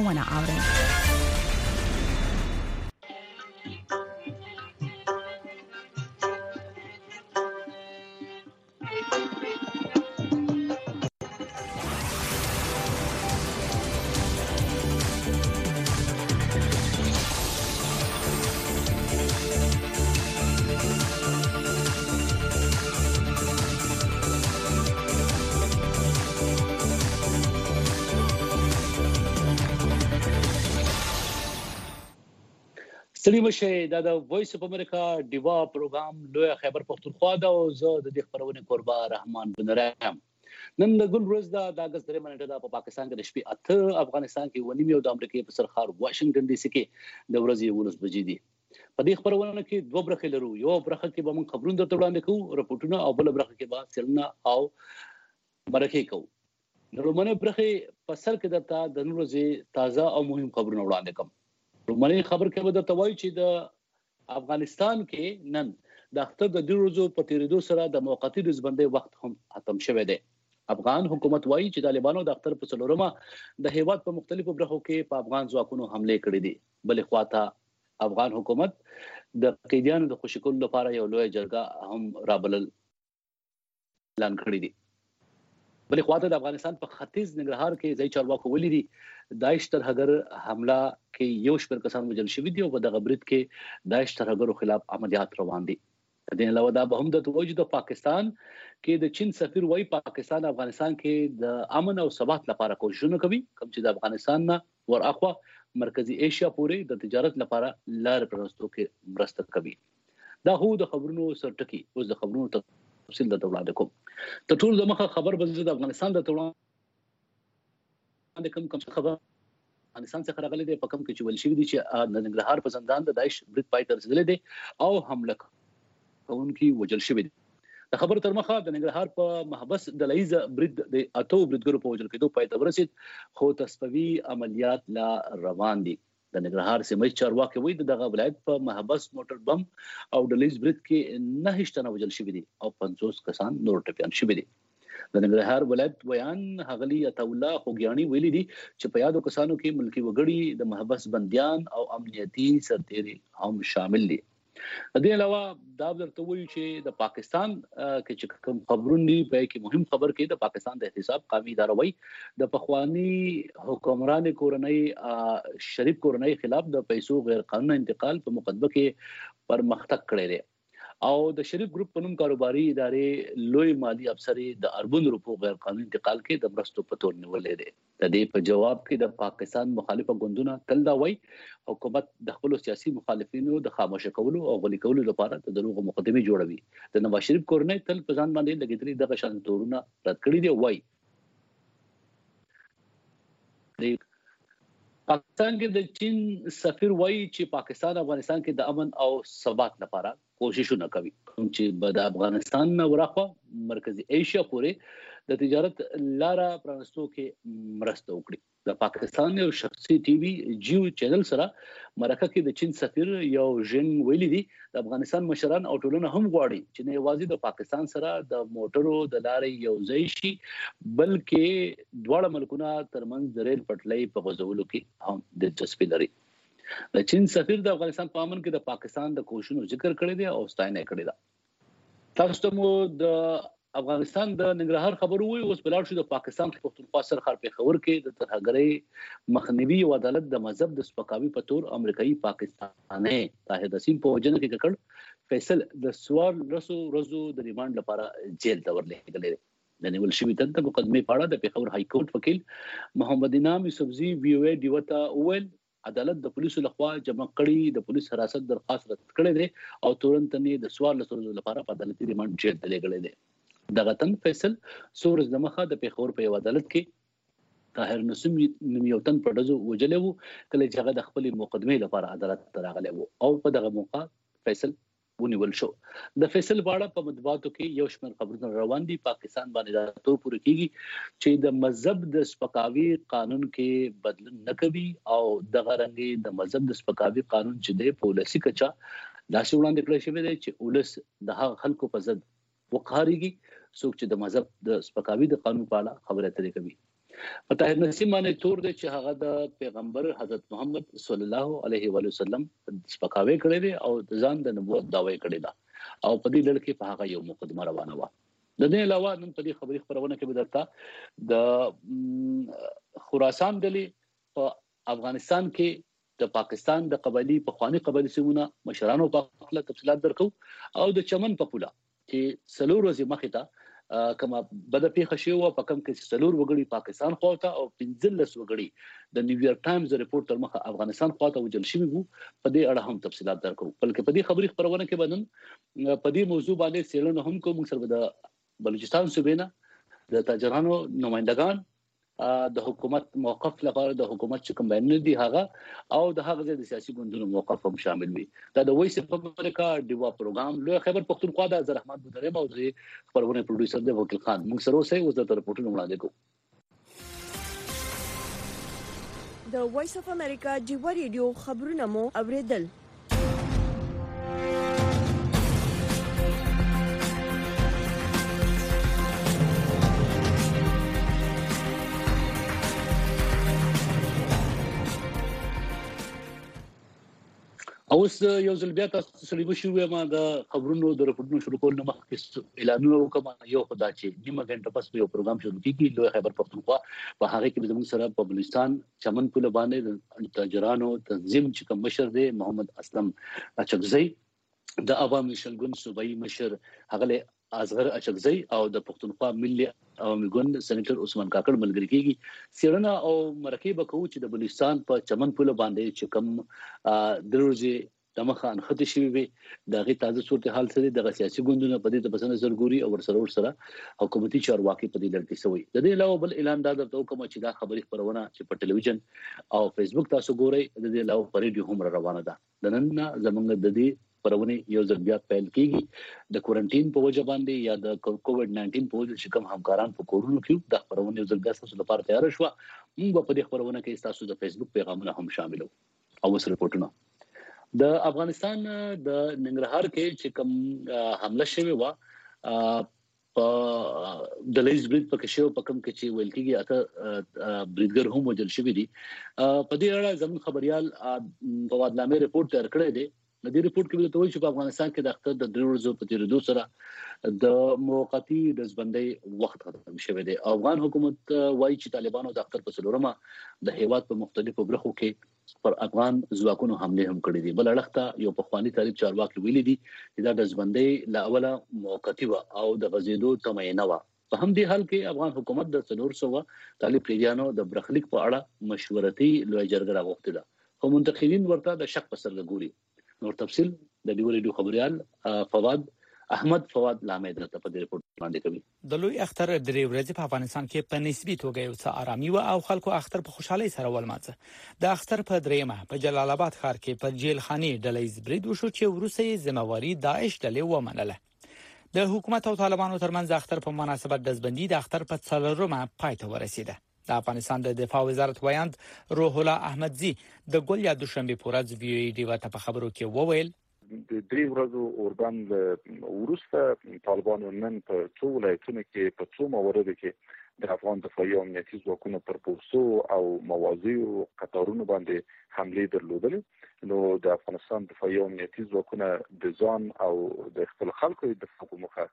خبرونه اورئ. ستړي مشه د وایس اف امریکا ډیوا پروګرام لوی خیبر پختونخوا دا او زه د دې خبرونه قربا رحمان بنرایم. نن د ګل ورځ د اگست 3 منټه په پاکستان کې د شپې 8 افغانستان کې ونیمه او د امریکا په سرخار واشنگټن ډي سي کې د ورځې 11 بجې دي. په دې خبرونه کې دوه برخې لرو. یو برخه کې به موږ خبرونه درته وړاندې کوو، رپورټونه، او بل برخه کې به څلنه او مرکه کوو. د رومانه برخه په سر کې درته د نن ورځې تازه او مهم خبرونه وړاندې کوم. روماني خبر کې به درته وایي چې د افغانستان کې نن د اختر د 2 ورځو په تیریدو سره د موقتی رزبندۍ وخت هم ختم شوی دی. افغان حکومت وایي چې طالبانو د اختر په څلورمه د هیواد په مختلفو برخو کې په افغان ځواکونو حمله کړې دي. بلې خواته افغان حکومت د قیدیانو د خوشی کولو لپاره یو لوی جرګه هم رابلل اعلان کړی دی. بلې خواته د افغانستان په ختیځ ننګرهار کې ځای چارواکو ویلي دي داعش ترهګر حمله کې یو شمېر کسان وژل شوي دي او په دغه برید کې داعش ترهګرو خلاف عملیات روان دي. د دې علاوه دا به هم د توجه د پاکستان کې د چین سفیر وایي پاکستان افغانستان کې د امن او ثبات لپاره کوششونه کوي، کوم چې د افغانستان نه ورأخوا مرکزی ایشیا پورې د تجارت لپاره لار پرانستو کې مرسته کوي. دا هو د خبرونو سرټکی. اوس د خبرونو تفصیل د وړاندې کوم. ته ټول د مخه خبر بل د افغانستان د وړاندې کوم خبر افغانستان څخه راغلي دی په کوم کې چې ول شي دي چې د ننګرهار په زندان د داعش برید پای ته رسیدلی دی او حمله کوونکي وژل شوي دي. د خبر تر مخه د ننګرهار په محبس د لایز برید د اتو بریدګرو په وژل کېدو پای ته ورسید، خو تصفوي عملیات لا روان دي. د ننګرهار سیمه چارواکي وایي دغه ولایت په محبس موټر بم او د لیز برید کې 9 تنه وژل شوي دي او 50 کسان نور ټپیان شوي دي. د ننګرهار ولایت بیان هغلی عطا الله خوګیانی ویلي دي چې په یادو کسانو کې ملکی وګړي د محبس بنديان او امنیتي سرتیري هم شامل دي. د دې علاوه دا درته وایي چې د پاکستان کې چې کوم خبرونه دي په کې مهم خبر کې د پاکستان د احتساب قومي اداره وایي د پخوانی حکمران کورنۍ شریف کورنۍ خلاف د پیسو غیر قانوني انتقال په مقدمه کې پرمختګ کړی دی او د شریف ګروپ په نوم کاروباري ادارې لوی مالی افسر د اربون روپو غیر قانوني انتقال کې د مرستو په تور نیولې دي. د دې په جواب کې د پاکستان مخالفه ګوندونه تل دا وایي حکومت د خپل سیاسي مخالفینو د خاموشه کولو او غلي کولو لپاره د دروغ مقدمه جوړوي. د نواز شریف کورنۍ تل په ځان باندې لګیدلي دغه شان تورونه رد کړی دی. وایي پاکستان کې د چین سفیر وایي چې پاکستان افغانستان کې د امن او ثبات لپاره کوششونه کوي، کوم چې د افغانستان نه ورخوا مرکزی ایشیا پورې د تجارت لاره پرانستو کې مرسته وکړي. د پاکستان یو شخصي ټي وي جیو چینل سره مرکه کې د چین سفیر یو ژن ویلي دي د افغانستان مشران او ټولنه هم غواړي چې نه یوازې د پاکستان سره د موټرو د لارې یو ځای شي بلکې دواړه ملکونه ترمنځ د ریل پټلۍ په غځولو کې هم دلچسپي لري. د چین سفیر د افغانستان په امن کې د پاکستان د کوششونو ذکر کړی دی او ستاینه کړې ده. تاسو ته مو د افغانستان د ننګرهار خبرو وي. اوس بلار شو د پاکستان پختونخوا سرخار پیښور کې د ترهګرۍ مخنیوي او عدالت د مذهب د سپکاوي په تور امریکایي پاکستاني طاهر نسیم په وجنه کې کړ فیصل د 14 ورځو د ریماند لپاره جیل ته ورلېږل دي. د نیول شوی تنته مقدمه پاړه د پیښور های کورټ وکیل محمد انعام یوسفزي وی او ای دیوتا اول عدالت د پولیسو لخوا جمع کړي د پولیس حراست درخواست رد کړی دی او تورنت نه د 14 ورځو لپاره په عدالتي ریماند جیل ته لېږل دي. دغه تن فیصل سورز د مخه د پیښور په عدالت کې طاهر نسیم یو تن په دزو وجلو کله چې هغه د خپل مقدمه لپاره عدالت ته راغلی وو او په دغه موقع فیصل ونیول شو. د فیصل باړه په مطبوعاتو کې یو شمېر خبرونه روان دي. پاکستان باندې دا تور پوره کیږي چې د مذهب د سپکاوي قانون کې بدلون نه کوي او دغه رنګي د مذهب د سپکاوي قانون چې د پولیسي کچا داسې وړاندې کړی شوی دی چې ولس د هغه خلکو په ضد وقاریږي څوک چې د مذهب د سپکاوي د قانون په اړه خبره اترې کوي. طاهر نسیم باندې تور دی چې هغه د پیغمبر حضرت محمد صلی الله علیه و وسلم سپکاوي کړی دی او ځان د نبوت دعوی کړی دا او په دې لړ کې په هغه یو مقدمه روانه و. د دې علاوه نن په دې خبري خبرونه کې بدلتا د خراسان ډلې په افغانستان کې د پاکستان د قبایلی په خواني قبایلی سیمونه مشرانو په خپل تفصيلات درکو او د چمن په پوله چې سلور ورځې مخې ته کما بده پیښه شوی و په کم کې سلور وګړي پاکستان خواته او 15 وګړي د نیویارک ټایمز رپورت تر مخه افغانستان خواته وجل شوی وو. په دې اړه هم تفصيلات درکو بلکې په دې خبري خبرونه کې بدن په دې موضوع باندې سیلونه هم کوم سره د بلوچستان صوبې نه د تاجرانو نمائندگان د حکومت موقف لپاره د حکومت چې کوم بیان دي هغه او د هغه د سیاسي ګوندونو موقف هم شامل وي. دا د وایس اف امریکا ډیوا پروګرام لوی خبر پښتونخوا د عبدالرحمن بودریم او د خبرونه پروډوسر د وکیل خان موږ سره اوسه اوس د رپورټونو وړاندې کوو. د وایس اف امریکا ډیوا ریډیو خبرونه مو اوریدل. اوس یو ځل بیا تاسو سره وشو ما د خبرونو د رپورټونو شروع کول نه مخکې اعلانونه وکم یو خدای چې نیمه غنټه پس یو پروګرام شروع کیږي لوی خبر پښتونخوا په هغه کې زموږ سره په بلوچستان چمن پوله باندې د تاجرانو تنظیم چې کوم مشر دی محمد اسلم اچکزی د عوامي شلګون صوبایي مشر هغه اصغر اچکزی او د پښتونخوا ملي عوامي ګوند سېنیټر عثمان کاکړ ملګری کیږي. سیرنا او مرکه به کوو چې د بلوچستان په چمن پوله باندې چې کوم دروځي د مخه انخته شوی وي دغه تازه صورتحال سره د سیاسي ګوندونو په دې د بسنه زرګوري او ورسره حکومتي چارواکي په دې لړ کې سوی. د دې علاوه بل اعلان دا درته کوم چې دا خبري خبرونه چې په ټلویزیون او فیسبوک تاسو ګورئ د دې علاوه په ریډیو هم روانه ده. د نن زمونږ د دې پرونه یو ځل بیا پیل کیږي د کوارنټین په وجه باندې یا د کووډ 19 په وجه چې کوم همکاران په کورونو کې د خبرونه یو ځل بیا تاسو لپاره تیار شو. موږ په دې خبرونه کې تاسو د فیسبوک پیغامونه هم شاملو او اوس رپورټونه د افغانستان د ننګرهار کې چې کوم حمله شوی و په دلیز برید په کې شو په کوم کې چې ویل کېږي اته بریدګر هم وجل شوی دي. په دې اړه زموږ خبريال فوادلامه رپورت تیار کړی دی. د دې رپورت کې ویل چې په افغانستان کې د اختر د دروازو په تیریدو سره د موقتی دزبندۍ وخت ختم شوی دی. افغان حکومت وایي چې طالبانو د اختر په څلورمه د هیواد په مختلفو برخو کې پر افغان ځواکونو حمله هم کړې دي. بل اړخته یو پخوانی طالب چارواکي ویلي دي چې دا دزبندۍ لا اوله موقتی و او د غزیدو تمینه و. په هم دې حال کې افغان حکومت د 300 طالب پریانو د برخلیک په اړه مشورتي لوی جرګه راغوښتله. خو منتقدین ورته د شک په سترګه ګوري. نور تفصيل د ډیو ریډیو خبريال فواد لامه درته په دې رپورت باندې کوي. د لوی اختر درې ورځې په افغانستان کې په نسبی توګه یو څه آرامي و او خلکو اختر په خوشحالۍ سره ولمانځه. د اختر په دریمه په جلال آباد ښار کې په جیل خاني ډلې برید وشو چې وروسته ذمہواری داعش ډلې ومنله. د حکومت او طالبانو ترمنځ اختر په مناسبت دزبندي د اختر په څلورمه پای ته ورسیده. د افغانستان د دفاع وزارت ویاند روح الله احمدزي د ګل یا دوشنبه پورز وی ډی ته په خبرو کې وویل د درې ورځو اوربان ورسته طالبانو نن په ټول ولایتونو کې په څو موارد کې د افغان دفاعي او امنیتي ځواکونو پر پوسټو او موازیو قطارونو باندې حمله درلودلې. نو د افغانستان دفاعي او امنیتي ځواکونه د ځان او د خپل خلکو د دفاع په موخه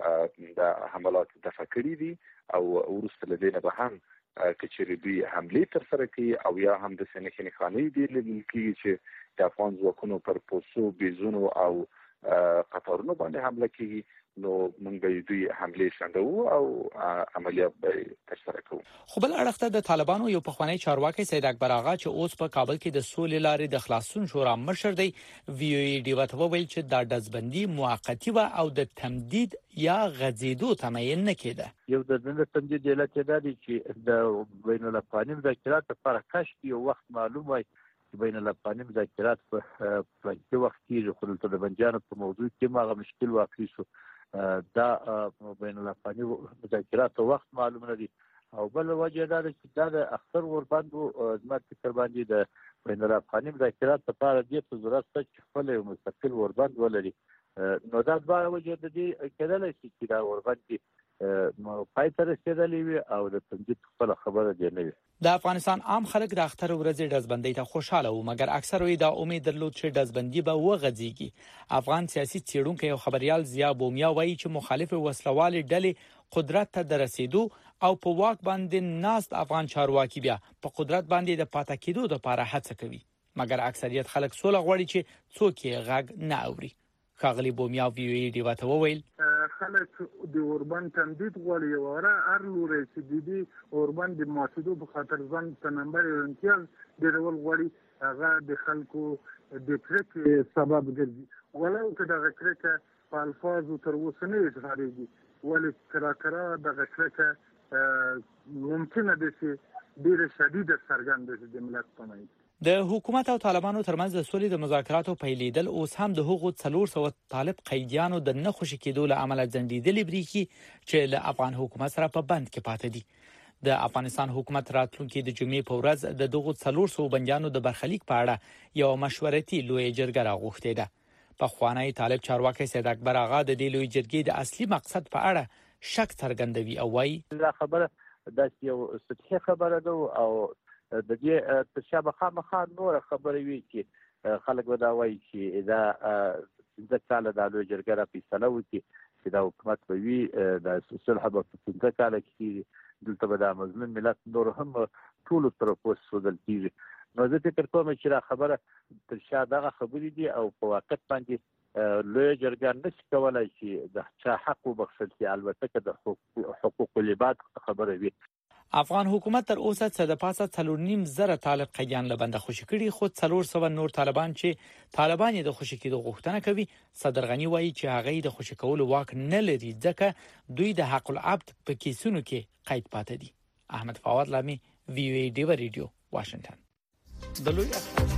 د حملات دفاع کړې دي او ورسته لدينا به هم کچېری دوی حمله تر سره کوي او یا هم د سنخي خاني دی لکه چې د افغان ځواکونو پر پوسو بيزونو او قطارونو باندې حمله کوي. نو موږ به دوی حمله شندو او عملیات به تر سره کوو. خو بل اړخته د طالبانو یو پخوانی چارواکي سید اکبر آغا چې اوس په کابل کې د سولې لارې د خلاصون شورا مشر دی وی ډی ته وویل چې دا دزبندي موقتی و او د تمدید یا غزیدو تمین نه کېده. یو د تمدید علت دا دی چې د بین الافغاني مذاکرات لپاره کاشف یو وخت معلوم وای بین الافغاني مذاکرات په وخت کې خپل د بنجانو په موضوع کې ماغه مشکل واقع شو. دا بین الافغاني مذاکرات وخت معلوم نه دي او بل وجه دا چې دا د اختر ورباندو د فکر باندې د بین الافغاني مذاکرات لپاره د ضرورت چې خپل مستقل ورباند ولري. نو دا د وجه د دې کېدل چې دا ورباند پای ته رسیدلې وي او د تنظیم خپل خبره دی نه وي. د افغانستان عام خلک د اختر ورځې ډزبندۍ ته خوشاله وو، مګر اکثر یې دا امید درلود چې ډزبندي به وغځيږي. افغان سیاسي څېړونکي او خبريال ضیا بومیا وایي چې مخالف وسلوال ډلې قدرت ته د رسیدو او په واک باندې ناست افغان چارواکي بیا په قدرت باندې د پاتې کېدو لپاره هڅه کوي، مګر اکثریت خلک سوله غواړي چې څوک یې غږ نه اوري. ښاغلي بومیا وی وی ډیوا ته وویل خلک د اوربان تمدید غواړي او هر لوري چې د اوربان د ماتېدو په خاطر ځان په نمبر امتیاز ډېرول غواړي، هغه د خلکو د کرکې سبب ګرځي. ولو که دغه کرکه په الفاظو تر اوسه نه اظهارېږي، ولې کراکره دغه کرکه ممکنه ده چې ډېره شدیده څرګنده شي د ملت په منځ. د حکومت او طالبانو ترمنځ د سولې د مذاکراتو پیلېدل اوس هم د هغو 400 طالب قیدیانو د نه خوشي کېدو له امله ځنډېدلې بریښي چې له افغان حکومت سره په بند کې پاتې دي. د افغانستان حکومت راتلونکي د جمعې په ورځ د دغو 400 بنديانو د برخلیک په اړه یو مشورتي لوی جرګه راغوښتې ده. په خوانی طالب چارواکي سید اکبر آغا د دې لوی جرګې د اصلي مقصد په اړه شک څرګندوي او وايي دا خبره د یو سطحي خبره ده او د دې تشابه خامخا نور خبرې وی چې خلک ودا وایي چې دا د کال د لوی جرګه را فیصله وکړي چې دا حکومت به وي د صلح په 15 کال کې دلته به د مظلوم ملت نور هم ټول طرفو سودل کیږي. نو زه فکر کوم چې دا خبره تر شا دغه خبرې دي او په واقع باندې لوی جرګه نشي کولای چې د چا حق وبخښل شي، البته که د حقوق العباد خبره وي. افغان حکومت تر اوسه څه د پاسه 4.5 طالب قیدیان له بنده خوشي کړي، خو 400 نور طالبان چې طالبان یې د خوشي کېدو غوښتنه کوي. صدر غنی وایي چې هغه د خوشي کولو واک نه لري ځکه دوی د حق العبد په کیسونو کې قید پاتې دي. احمد فواد لامي وی وی ډیو ریډیو واشنگټن. د لوی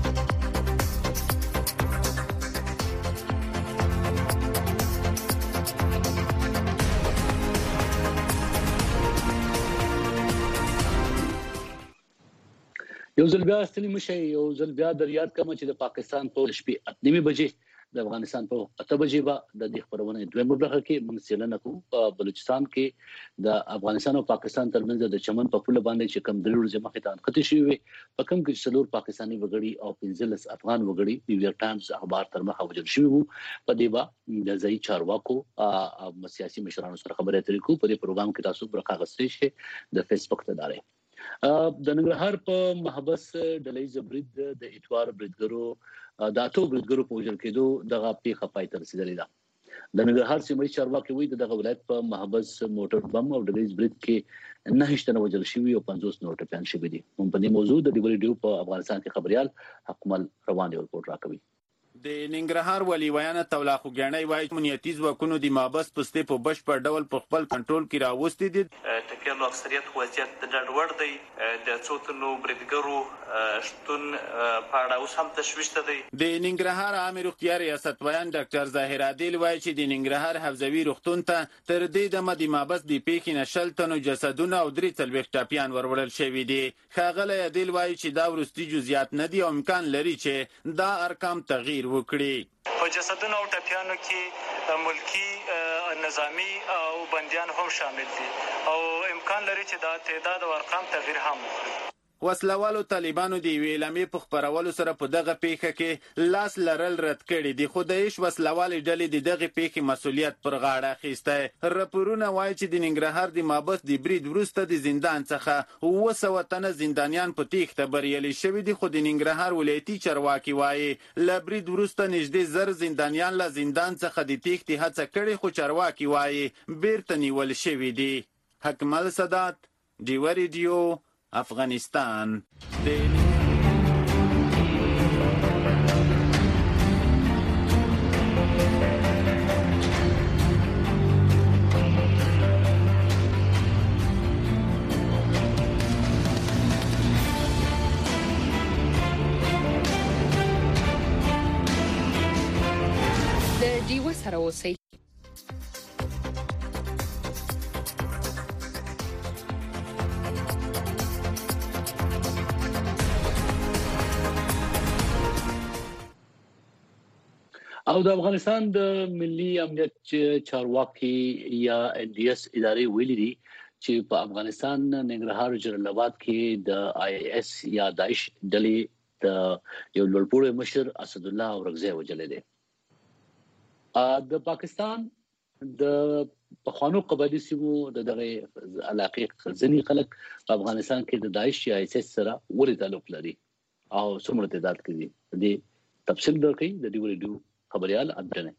یو ځل بیا ستنی مشه یو ځل بیا در یاد کوم چې د پاکستان په شپې 8:30 بجې د افغانستان په 8 بجې به د دې خبرونه دویمه برخه کې موږ څېړنه کوو. په بلوچستان کې د افغانستان او پاکستان ترمنځ د چمن په پوله باندې چې کم دلور ځمکه ته انقطاع شوی وي، په کوم کې څلور پاکستاني وګړي او 15 افغان وګړي نیویارک ټایمز اخبار تر مخه وجل شوی وو. په دې با د ځای چارواکو او سیاسي مشرانو سره خبرې اترې کوو. په دې پروګرام کې تاسو برخه غوښتئ شئ د فیسبوک ته داري د ننګرهار په محبس ډلې زبرید د اتوار بریدګرو د اتو بریدګرو په وژل کېدو دغه پیښه پای ته رسیدلې ده. د ننګرهار سیمه چارواکي وایي دغه ولایت په محبس موټر بم او ډلې زبرید کې 9 تنه وژل شوي او 50 نور ټپيان شوي دي. په دې موضوع د ډیو ریډیو په افغانستان کې خبريال حکمل روان دی رپورټ راکوي. د ننګرهار ولی ویانه تولا خوګنۍ وایي امنیتي ځواکونو د مابس پسته په بشپړ ډول په خپل کنټرول کې راوستي دي. ټپيانو اکثریت وضعیت د ډاډوړ دی، د څوتنو بریدګرو شتون په اړه اوس هم تشویش ته دی. د ننګرهار عامه روغتیا ریاست ویان ډاکټر ظاهر عادل وایي چې د ننګرهار حفظوي روغتون ته تر دې دمه د مابس د پیښې نشل تنو جسدونه او 3 ټپيان وروړل شوی دي. ښاغلی عادل وایي چې دا ورستي جزئیات نه دي او امکان لري چې دا ارقام تغییر وکړي. په جسدونو او ټپيانو کې ملکی نظامی او بنديان هم شامل دي او امکان لري چې دا تعداد او ارقام تغییر هم وکړي. وسلوالو طالبانو د ویلامې په خبرولو سره په دغه پیښه کې لاس لرل رد کړي دي، خو د هیڅ وسلوالې ډلې د دغه پیښې مسولیت پر غاړه اخیسته. راپورونه وایي چې د ننګرهار د مابس د برید وروسته د زندان څخه 200 تنه زندانیان په تیښته بریالي شوي دي، خو د ننګرهار ولایتي چارواکي وایي له برید وروسته نږدې 1000 زندانیان له زندان څخه د تیښتې هڅه کړې، خو چارواکي وایي بیرته نیول شوي دي. حکمل سادات ډیو ریډیو افغانستان. د ډیو سره اوسئ. او د افغانستان د ملي امنیت چارواکي یا NDS ادارې ویلي دي چې په افغانستان ننګرهار جلال آباد کې د IS یا داعش ډلې د یو لوړپوړی مشر اسد الله اورغزی وجلې دي. د پاکستان د پخوانو قبایلی سیمو د دغه علاقې ځینی خلک په افغانستان کې د داعش یا ISIS سره ورته تعلق لري او څومره تعداد کې دي تفصیل درکې د دې ویډیو خبريال ادنه.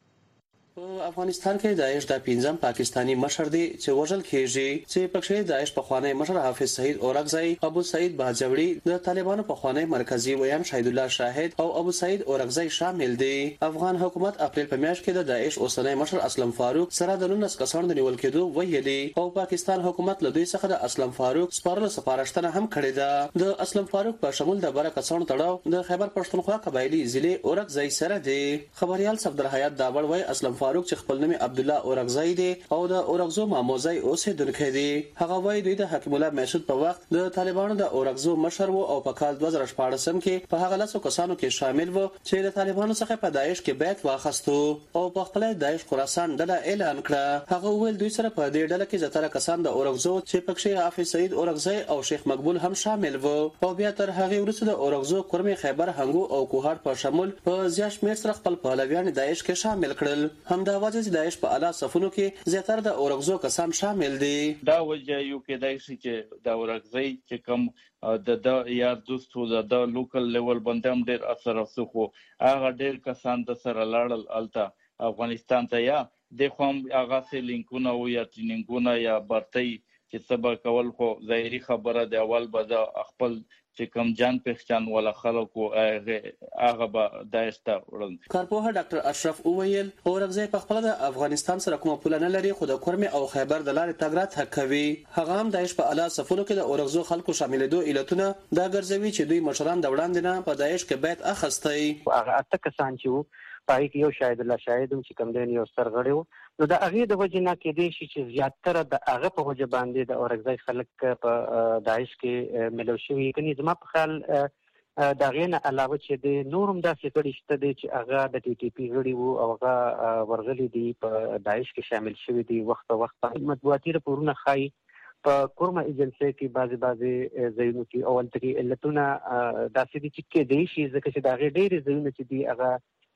په افغانستان کې داعش د 15 پاکستانی مشر دی چې وژل کیږي چې پکې داعش په خوانی مشر حافظ سعید اورغزی، ابو سعید باجوړي، د طالبانو په خوانی مرکزی ویان شهید الله شاهد او ابو سعید اورغزی شامل دي. افغان حکومت اپریل په میاشت کې د داعش اوسنۍ مشر اسلم فاروق سره د 19 کسانو د نیول کېدو ویلي او پاکستان حکومت له دوی څخه د اسلم فاروق سپارلو سپارښتنه هم کړې ده. د اسلم فاروق په شمول د بره کسانو تړاو د خیبر پښتونخوا قبایلی ضلع اورغزی سره دی. خبريال صفدر حیات داوړ وای اسلم فاروق چې خپل نوم عبد الله اورغزی دی او د اورغزو ماموزی اوسیدونکی دی. هغه وای دوی د حکیم الله محسود په وخت د طالبانو د اورغزو مشر وو او په کال 2014 کې په هغه لاسو کسانو کې شامل وو چې د طالبانو څخه په داعش کې بیعت واخیستو او په خپل داعش خراسان ډله اعلان کړه. هغه ویل دوی سره په دې ډله کې زیاتره کسان د اورغزو چې پکې حافظ سعید اورغزی او شیخ مقبول هم شامل وو او بیا تر هغه وروسته د اورغزو کورمي خیبر هنګو او کوهار په شمول په زیات شمېر سره خپل پهلویان داعش کې شامل کړل. همدا وجه چې داعش په اعلی صفونو کې زیاتره د اورغزو کسان شامل دي. دا وجه یو کې دای شي چې د اورغزی چې کوم د یار دوستو د لوکل لیول باندې ډېر اثر وسخو هغه ډېر کسان د سره لاړل الته افغانستان ته یا د کوم هغه سه لینکونه او یا ټریننګونه یا برتي چې سبا کول خو ظاهري خبره د اول به د خپل چې کم جان پہچان ولا خلکو هغه به دایسته ورن. کارپوه ډاکټر اشرف اوویل اورغزی په خپل د افغانستان سره کومه پوله نه لري خو د کورمي او خیبر د لارې تګ راتګ کوي. هغه هم داعش په اعلی صفونو کې د اورغزو خلکو شاملېدو علتونه دا ګرځوي چې دوی مشران د وړاندې نه په داعش کې بیعت اخیستی. هغه اته کسان چې پای کې یو شاهد الله شاهد چې کوم دین یو سرغړی وو نو د هغه د وجه نه کې دی چې زیاتره د هغه په وجه باندې د اورغزی خلک په داعش کې ملو شوی کني زما په خیال دا غینه علاوه چې د نورم داسې کړي شته دي چې هغه د TTP غړي وو او هغه ورغلي دي په داعش کې شامل شوی دي. وخت مطبوعاتي راپورونه ښایي په کورمه ایجنسی کې بعضي ځایونو کې اول ترې علتونه داسې دي چې کې دی شي ځکه چې دا غیر ډېر ځایونه چې دي هغه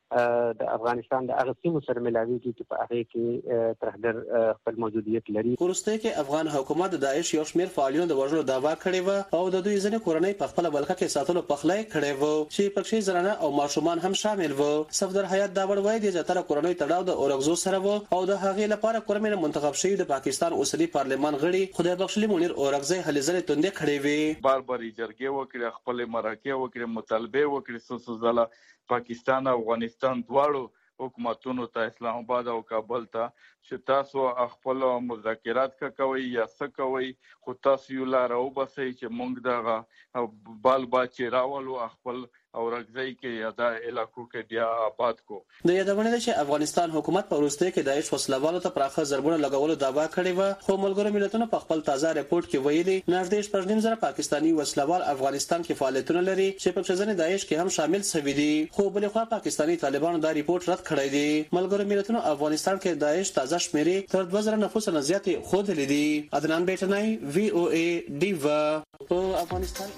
د افغانستان د هغه سیمو سره ملاويږي چې په هغه کې ترهدر خپل موجودیت لري. ورسته کې افغان حکومت د داعش یو شمېر فعالینو د وژلو دعوا کړې و او د دوی ځینې کورنۍ په خپل بلخه کې ساتلو پخلای کړې و چې پکې زنانه او ماشومان هم شامل و. صفدر حیات داوړ وایي د زیاتره کورنۍ تړاو د اورغزو سره و او د هغې لپاره کورمي منتخب شوی د پاکستان اوسنی پارلمان غړي خدای بخښلي منیر اورغزی هلې ځلې توندې کړې وي. بار جرګې وکړي خپل مرکه وکړي مطالبه وکړي سوسو ځله پاکستان او افغانستان دواړو حکومتونو ته اسلام آباد او کابل ته چې تاسو خپل مذاکرات کوي یا څه کوي خو تاسو یو لار او بسې چې موږ دغه بال باچې راولو خپل اورغزی کې یا د علاقو کې بیا آباد کو. د یادونه ده چې افغانستان حکومت په وروسته کې داعش وسلوالو ته پراخه ضربونه لګولو دعوا کړې و خو ملګرو ملتونو په خپل تازه ریپورت کې ویلي نږدې 15,000 پاکستانی وسلوال افغانستان کې فعالیتونه لري چې په ځینې داعش کې هم شامل شوي دي خو بل خو پاکستانی طالبانو دا ریپورت رد کړی دی. ملګرو ملتونو افغانستان کې داعش تازه شمیرې تر 2000 نفوس نه زیاتې خود لیدي. عدنان بیٹنای VOA دیوا په افغانستان.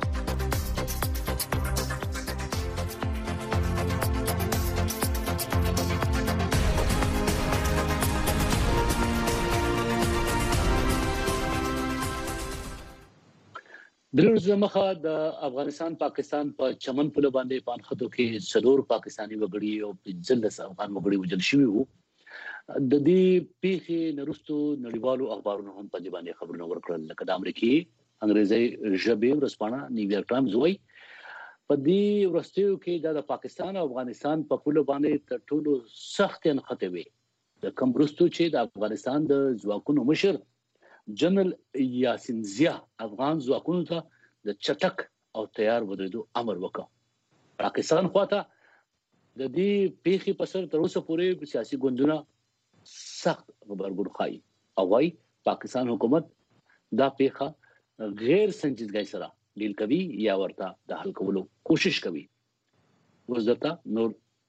درځ مخه د افغانستان پاکستان په چمن پله باندې پانخدو کې څلور پاکستانی وګړي او 15 افغان وګړي وژل شوي وو. د دې پیښې نرستو نړیوالو اخبارونو هم په دې باندې خبرونه ورکړل لکه د امریکای انګریزي ژبې ورسپانه نیویارک ټایمز وایي په دې ورستیو کې د پاکستان او افغانستان په پله باندې تر ټولو سخت انخته وي د کمبرستو چې د افغانستان د ځواکونو مشر جنرال یاسین زیا افغان ځواکونو ته د چټک او تیار ودرېدو امر وکړ. پاکستان خواته د دې پیښې په سر تر اوسه پورې سیاسي ګوندونه سخت خبرګون ښایي او وايي پاکستان حکومت دا پیښه غیر سنجیدګۍ سره ډیل کوي یا ورته د حل کولو کوشش کوي. وزدتا نور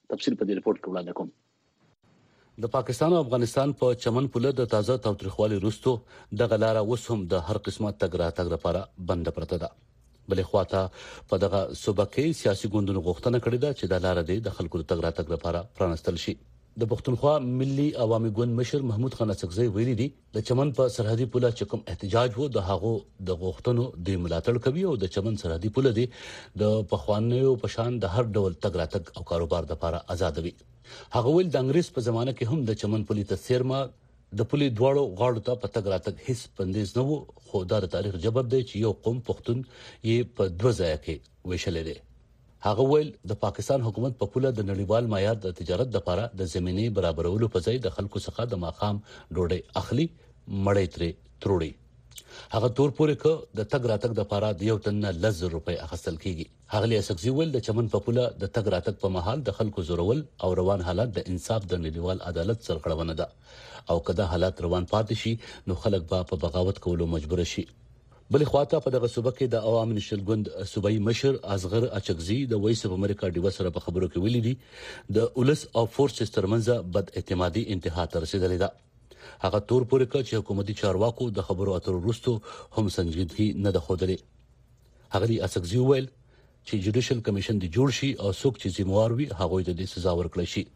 تفصیل په دې رپورت کې وړاندې کوم. د پاکستان او افغانستان په چمن پوله د تازه تاوتریخوالي وروسته د غلاره وس هم د هر قسمه تګ راتګ لپاره بند پرته ده. بلې خواته په دغه صوبه کې سیاسي ګوندونو غوښتنه کړې ده چې د لارې د خلکو د تګ راتګ لپاره پرانستل شي. د پښتونخوا ملي عوامي ګوند مشر محمود خان اڅکزی ویلي دي د چمن په سرحدي پوله چې کوم احتجاج وو د هغو د غوښتنو د ملاتړ کوي او د چمن سرحدي پوله دی د پخوانیو پشان د هر ډول تګ راتګ او کاروبار لپاره آزاد وي. هغه ول د انګریز په زمانه کې هم د چمن پولی ته سیرما د پولی دواړو غاړو ته په تګ راتګ هیڅ بندیز نه وو، خو دا د تاریخ جبر دی چې یو قوم پښتون یې په دوه ځای کې ویشل دي. هغه ول د پاکستان حکومت په پوله د نړیوال معیار د تجارت لپاره د زمینې برابرولو په ځای د خلکو څخه د ماقام ډوډۍ اخلي مړې ترې تروړي. هغه تور پورې ک د تګ راتګ د لپاره د یو تن لزر روپۍ اخیستل کیږي. هغه اڅکزی ول د چمن په پوله د تګ راتګ په محل د خلکو زورول او روان حالات د انصاف د نړیوال عدالت سرغړونه ده او کله حالات روان پاتې شي نو خلک به په بغاوت کولو مجبور شي. بلې خواته په دغه صوبه کې د عوامي نشل ګوند صوبایي مشر اصغر اچکزی د وایس اف امریکا ډیو سره په خبرو کې ویلي دي د اولس او فورسز ترمنځ بد اعتمادي انتها ته رسیدلې ده. هغه تور پورې ک چې حکومتي چارواکو د خبرو اترو وروسته هم سنجیدګي نه ده خوده. هغه اڅکزی ویل چې جوډیشل کمیشن دی جوړ شي او څوک چې ذمہوار وي هغه ته د سزا ورکړي شي.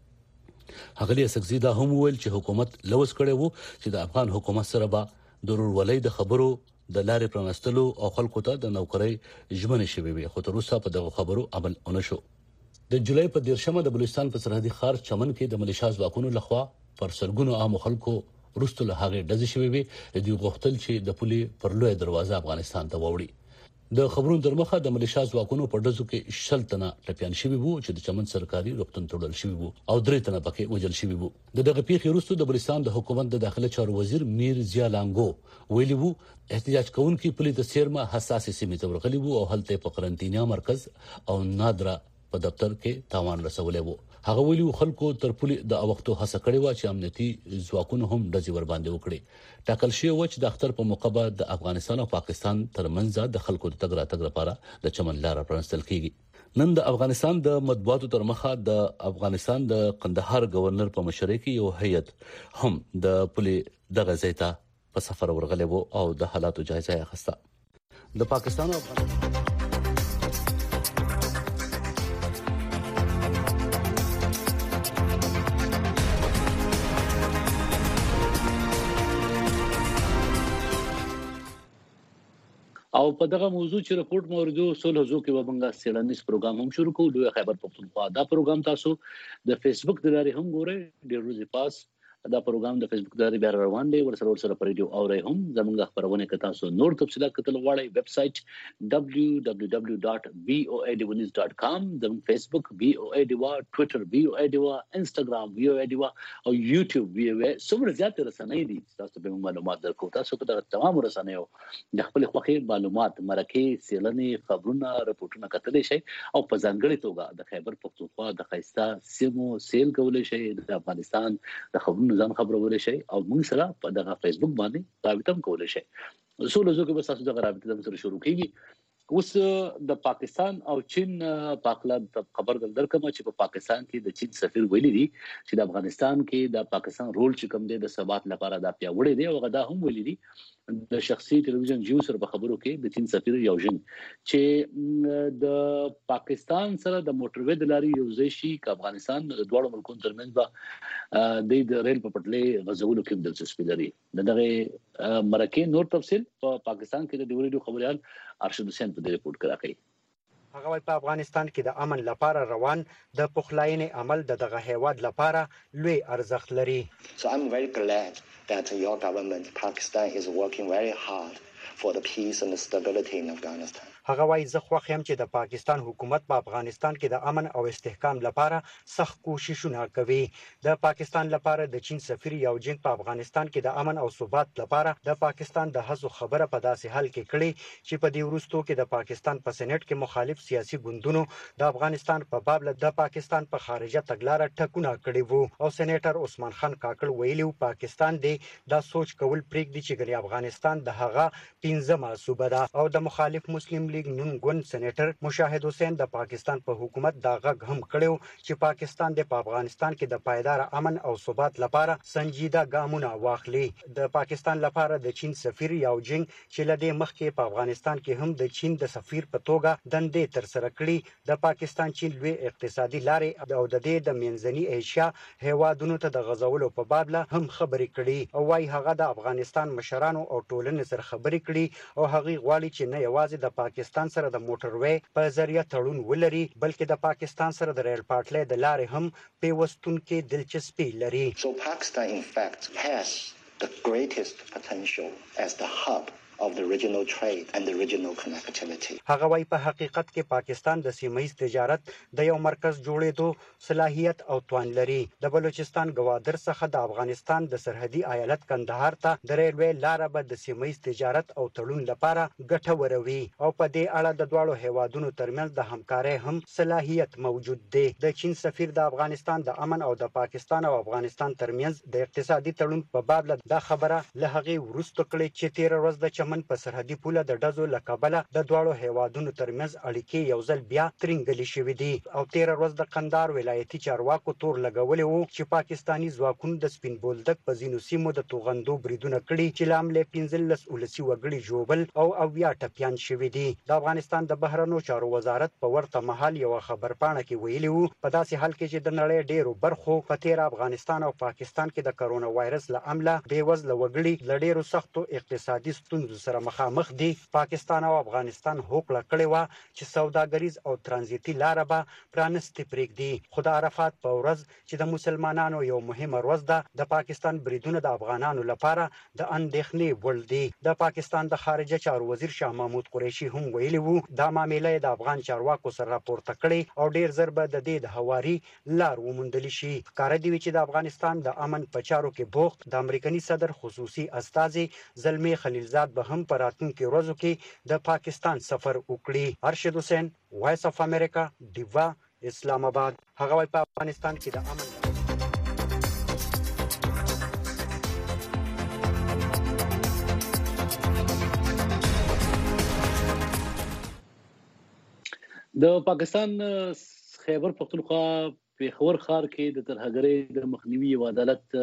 هغه اڅکزی دا هم ویل چې حکومت لوس کړي وو چې د افغان حکومت سره به ضرور ولې د خبرو د لارې پرانستلو او خلکو ته د نوکرۍ ژمنې شوي وي، خو تر اوسه په دغه خبرو عمل ونه شو. د جولای په 13مه د بلوچستان په سرحدي ښار چمن کې د ملیشیا ځواکونو لخوا پر سلګونو عام خلکو وروسته له هغه ډزې شوې وي د غوښتل چې د پولي پر لوی دروازه افغانستان ته ووړي. د خبرونو درمخه د ملیشیا ځواکونو په ډزو کې 60 تنه ټپيان شوي وو چې د چمن سرکاري روغتون تړل شوی وو او 3 تنه پکې وژل شوي وو. دغه پیښې وروسته د بلوچستان د حکومت د داخله چارو وزیر میر ضیا لانګو ویلي وو احتجاج کوونکي پولیس د سیرما حساسه سیمه ته ورغلي وو او هلته په قرنطینیا مرکز او نادره په دفتر کې تاوان رسولې وو. هغه ویلي خلکو تر پولی د وختو هڅه کړې و چې امنیتي ځواکونو هم د ځور باندې وکړي. ټاکل شوی و چې د اختر په موقع د افغانستان او پاکستان ترمنځ د خلکو د تګ راتګ لپاره د چمن لار پرانستل کیږي. نن د افغانستان د مطبوعاتو تر مخه د افغانستان د قندهار گورنر په مشرۍ کې یو هیئت هم د پولی دغه ځای ته په سفر ورغلی و او د حالاتو جایزه اخیسته. د پاکستان او او په دغه موضوع چې رپورت موردو سولو زو کې وبنګا سیلانیز پروګرام هم شروع کوو. د خیبر پختونخوا دا پروګرام تاسو د فیسبوک د لارې هم ګورئ. ډیر ورځې پاس دا پروګرام د فیسبوک د لارې بیا روان دی، ورسره پر ریډیو اورئ هم. زموږ خبرونه کې تاسو نور تفصيلات کتل غواړئ ویب سټ www.voadewanews.com، د فیسبوک VOA دیوا، ټوئیټر VOA دیوا، انستګرام VOA دیوا او یوټیوب VOA. څومره زیات رسنۍ دي تاسو به معلومات درکو. تاسو په دغه تمام رسنیو د خپل خوخي معلومات مرکه سیلنې خبرونه رپورټونه کتلی شي او په ځانګړي توګه د خیبر پختونخوا د خیستا سیمو سیل کولای شي، د افغانستان د خبرونو ځان خبرولای شي او موږ سره په دغه فیسبوک باندې رابطه کولای شي. سولو زو کې به تاسو دغه رابطه سره شروع کیږي. اوس د پاکستان او چین پاکلا خبر درکمه چې په پاکستان کې د چین سفیر ویلي دي چې د افغانستان کې د پاکستان رول چې کوم دی د ثبات لپاره دا پیاوړی دی او غدا هم ویلي دي د شخصي ټلویزیون جیو سره په خبرو کې د چین سفیر یوژن چې د پاکستان سره د موټروي د لارې یو ځای شي ک افغانستان د دوه ملکونو ترمنځ د ریل په پټلۍ غزولو کې دلچسپي لري. دغه مرکه نور تفصیل په پاکستان کې د ډیوري خبريال ارشد حسین په دې رپورت کې راغلی. هغه په افغانستان کې د امن لپاره روان د پخلاینې عمل دغه هیواد لپاره لوی ارزښت لري. So I'm very glad that your government Pakistan is working very hard for the peace and the stability in Afghanistan. هغه وايي زه خوښ یم چې د پاکستان حکومت په افغانستان کې د امن او استحکام لپاره سخت کوششونه کوي. د پاکستان لپاره د چین سفیر یو جنگ په افغانستان کې د امن او ثبات لپاره د پاکستان د هڅو خبره په داسې حال کې کړي چې په دې وروستو کې د پاکستان په سېنات کې مخالف سیاسي ګوندونو د افغانستان په باب د پاکستان په خارجه تګلارې ټکونه کړي وو او سېنیټر عثمان خان کاکړ ویلي پاکستان دا سوچ کول پرېږدي چې ګری افغانستان د هغه 15مه صوبه ده او د مخالف مسلم لیگ نون ګوند سېنیټر مشاهد حسین د پاکستان په حکومت دا غږ هم کړو چې پاکستان د افغانستان کې د پایدار امن او ثبات لپاره سنجیده ګامونه واخلي. د پاکستان لپاره د چین سفیر یاو جینګ چې لدې مخکې په افغانستان کې هم د چین د سفیر په توګه دندې تر سره کړې، د پاکستان چین لوی اقتصادي لارې او د دې د منځني ایشیا هیوادونو ته د غزولو په باب له هم خبرې کړي او وايي هغه د افغانستان مشرانو او ټولنې سره خبرې کړي او هغه غواړي چې نه یوازې د پاکستان سره د موټروي په ذریعہ تړون ولري بلکې د پاکستان سره د ریل پټلۍ د لارې هم پیوستون کې دلچسپي لري. So Pakistan in fact has the greatest potential as the hub of the regional trade and the regional connectivity. هغه وايي په حقیقت کې پاکستان د سیمه‌ایز تجارت د یو مرکز جوړېدو صلاحیت او توان لري. د بلوچستان گوادر څخه د افغانستان د سرحدي ایالت کندهار ته د ریلوي لار به د سیمه‌ایز تجارت او تړون لپاره ګټوره وي او په دې اړه د دواړو هیوادونو ترمنځ د همکارۍ هم صلاحیت موجود دی. د چین سفیر د افغانستان د امن او د پاکستان او افغانستان ترمنځ د اقتصادي تړون په باب له خبره له هغه وروسته کړي چې 13 ورځ د چمن په سرحدي پوله د ډزو لکبله د دواړو هیوادونو ترمنځ اړیکې یو ځل بیا ترنګلې شوې دي او 13 ورځ د قندهار ولایتي چارواکو تور لګولې وو چې پاکستانی ځواکونو د سپین بولدک په ځینو سیمو د توغندو بریدونه کړي چې لامل 15 ولسی وګړي جوبل او اویا ټپيان شوې دي. د افغانستان د بهرنیو چارو وزارت په ورته مهال یو خبرپاڼه کې ویلي وو په داسې حال کې چې د نړۍ ډیرو برخو په تیر افغانستان او پاکستان کې د کرونا وایرس له امله بیوزله وګړي له ډیرو سختو اقتصادي ستونزو سره مخامخ دي. پاکستان او افغانستان هوکړه کړې و چې سوداګریز او ترانزیتي لار به پرانستې پرېږدي خو د عرفات په ورځ چې د مسلمانانو یو مهمه ورځ ده د پاکستان بریدونه د افغانانو لپاره د اندېښنې وړ دي. د پاکستان د خارجه چارو وزیر شاه محمود قریشي هم ویلي وو دا معاملې د افغان چارواکو سره راپورته کړي او ډیر زر به د دې د هواري لار وموندل شي. کار دی چې د افغانستان د امن په چارو کې بوخت د امریکایي صدر خصوصي استازي زلمی خلیلزاد به هم په راتلونکي ورځو کې د پاکستان سفر وکړي. ارشد حسین وایس اف امریکا دیوا اسلام آباد. هغه په افغانستان کې د امن د پاکستان خیبر پختونخوا پیښور ښار کې د ترهګرۍ د مخنیوي او عدالت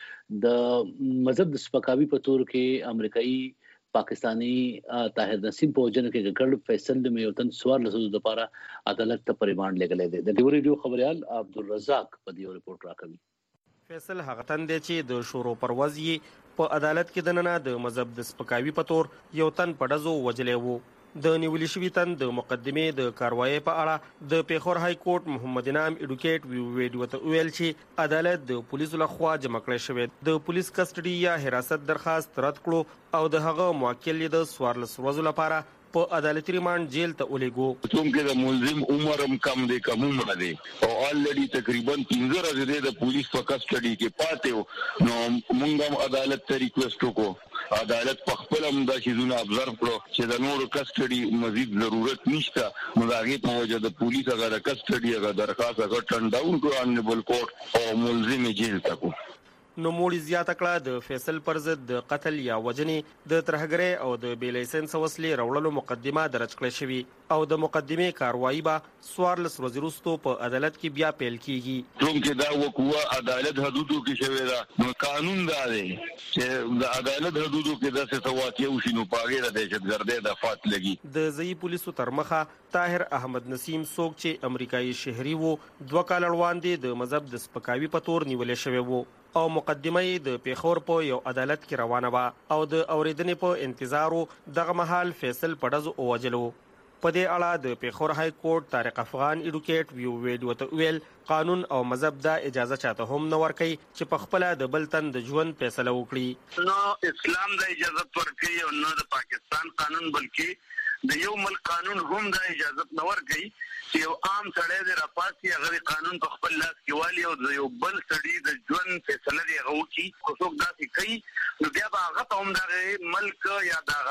د مذهب د سپکاوي په تور کې امریکایي پاکستانی طاهر نسیم په وجنه کې ګړ فیصل د میوتن سوار لسو د لپاره عدالت ته پریماند لګلې ده. د ډیو ریډیو خبريال عبدالرزاق په دې ریپورت راکوي. فیصل هغه تن دی چې د شورو پروازي په عدالت کې دننه د مذهب د سپکاوي په تور یو تن پډزو وجلې وو. د نیولې شوی تن د مقدمه د کاروایی په اړه د پیښور های کورټ محمد انعام اډوکیټ ویډیو ته ویل چې عدالت د پولیسو لخوا جمع کړی شوی د پولیس کسټډي یا حراست درخواست رد کړو او د هغه موکل د 14 ورځې لپاره په عدالتي ریماند جیل ته ولېګو. کوم کې د ملزم عمر هم کم دی کومه دی او الریډي تقریبا 15 ورځې د پولیس په کسټډي کې پاتې نو موږ هم عدالت ته ریکوست وکړو عدالت په خپل هم د شیزونه ابزرو کړو چې د نورو کسټډي مزید ضرورت نشته نو هغه په وجه د پولیس هغه د کسټډي هغه درخواست هغه ټرن ډاون کړو انبل کورټ او ملزم جیل ته کو. نو موړي زیاته کړه د فیصل پر ضد د قتل یا وجنې د ترهګرۍ او د بې لایسنس وسلې راوړلو مقدمه درج کړې شوې او د مقدمې کاروایی به 14 ورځې وروسته په عدالت کې بیا پیل کیږي. کوم کې دا وقوع عدالت حدودو کې شوی دا نو قانون دا دی چې د عدالت حدودو کې د څه واقع وشي نو پاګه د دهشتګردۍ د فات لګي. د ځای پولیسو تر مخه طاهر احمد نسیم څوک چې امریکایي شهري وو 2 کال وړاندې د مذهب د سپکاوي په تور نیولې شوی وو او مقدمه د پیښور په یو عدالت کې روانه و او د اوریدنې په انتظارو دغه مهال فیصل پډزو اوجلو. په دې اړه د پیښور های کورټ طارق افغان اډوکیټ ویډیو ته ویل قانون او مذهب دا اجازه چاته هم نه ورکي چې په خپل د بل تن د ژوند فیصله وکړي. نو اسلام دا اجازه ورکړي او نو د پاکستان قانون بلکې د یو ملک قانون هم دا اجازه نه ورکړي چې یو عام سړی د راپاسي هغه قانون په خپل لاس کې والی او د یو بل سړی د ژوند فیصله دی هغه کی خو څوک دا کوي نو بیا هغه په هم د ملک یا دغه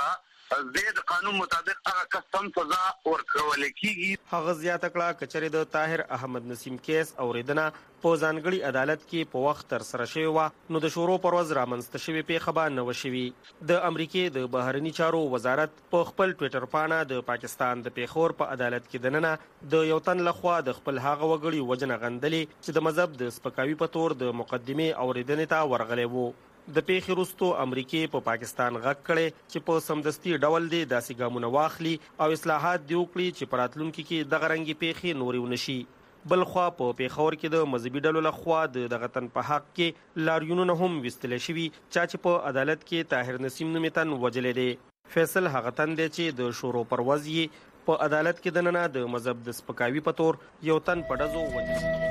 د قانون مطابق هغه کسم سزا ورکول کیږي. هغه زیاته کړه کچره د طاهر احمد نسیم کیس اوریدنه په ځانګړي عدالت کې په وخت تر سره شوی و نو د شورو پر ورځ رامنځته شوی پیښه به نه وشوي. د امریکای د بهرنی چارو وزارت په خپل ټوئیټر پاڼه د پاکستان د پیښور په عدالت کې دننه د یو تن لخوا د خپل هغه وګړي وجنه غندلې چې د مذهب د سپکاوي په تور د مقدمه اوریدنې ته ورغلې وو. د پیښې وروسته امریکای په پاکستان غږ کړي چې په سمدستي ډول دی داسې ګامونه واخلي او اصلاحات دی وکړي چې په راتلونکي کې دغه رنګي پیښې نورې ونشي. بل خوا په پیښور کې د مذهبي ډلو لخوا دغه تن په حق کې لاریونونه هم وستل شوي چې په عدالت کې طاهر نسیم نومیتن وجلې دي. فیصل هغه تن دی چې د شورو پروازي په عدالت کې دننه د مذهب د سپکاوي په تور یو تن په ډزو وجل.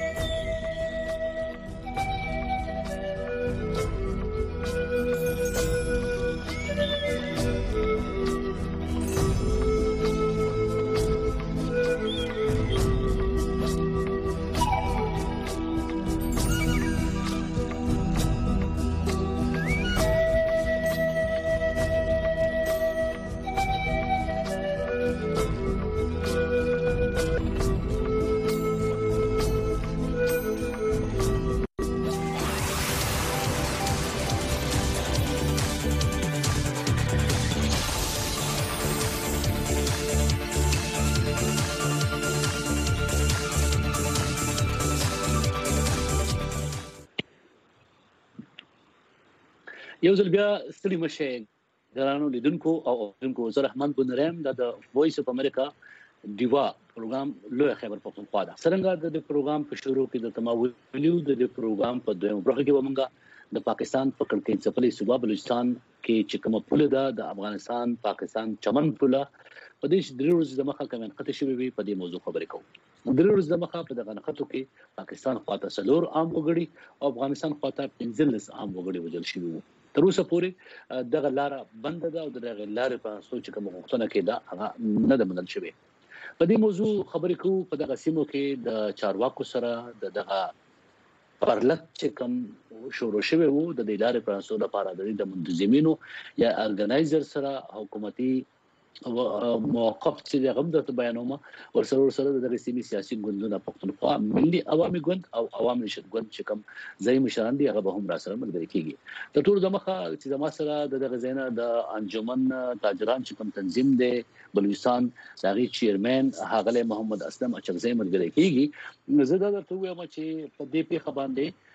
یو ځل بیا ستړي مشه ګرانو لیدونکو او اوریدونکو زه رحمان بنرم د وایس اف امریکا دیوا پروګرام لوی خبر پښتونخوا ده. څنګه د پروګرام په شروع کې د تماولیو د پروګرام په دویم برخه کې ومنګه د پاکستان په کړکۍ څپلې صوبه بلوچستان کې چې کومه پوله ده د افغانستان پاکستان چمن پوله په دې درې ورځې د مخه کوم خطه شوی وي په دې موضوع خبرې کوو. درې ورځې د مخه په دغه خطو کې پاکستان خواته سلور عام وګړي او افغانستان خواته 15 عام وګړي وجل شوی وو. تر اوسه پورې دغه لار بند ده او دغه لار په سوچ کوم غوښتنه کې ده هغه نه ده منل شوی. په دې موضوع خبرې کوو په دغه سیمو کې د چارواکو سره دغه پرلط چې کوم شروع شوی وو د دې لارې په اساس لپاره د منظمینو یا ارګنایزر سره حکومتي موقف چې د غمدت بیانومه ورسره د سیمې سیاسي ګوندونو پښتونخوا ملي عوامي ګوند او عوامي نشد ګوند چې کوم ځای مشران دي هغه به هم را سره ملګری کیږي. د ټول د مخه چې د ما سره دغه زینا د انجمن تاجران چې کوم تنظیم دی بلوچستان دغه چیرمن هغه محمد اسلم اچغزی ملګری کیږي. زه دا درته وایم چې په دې پیښه باندې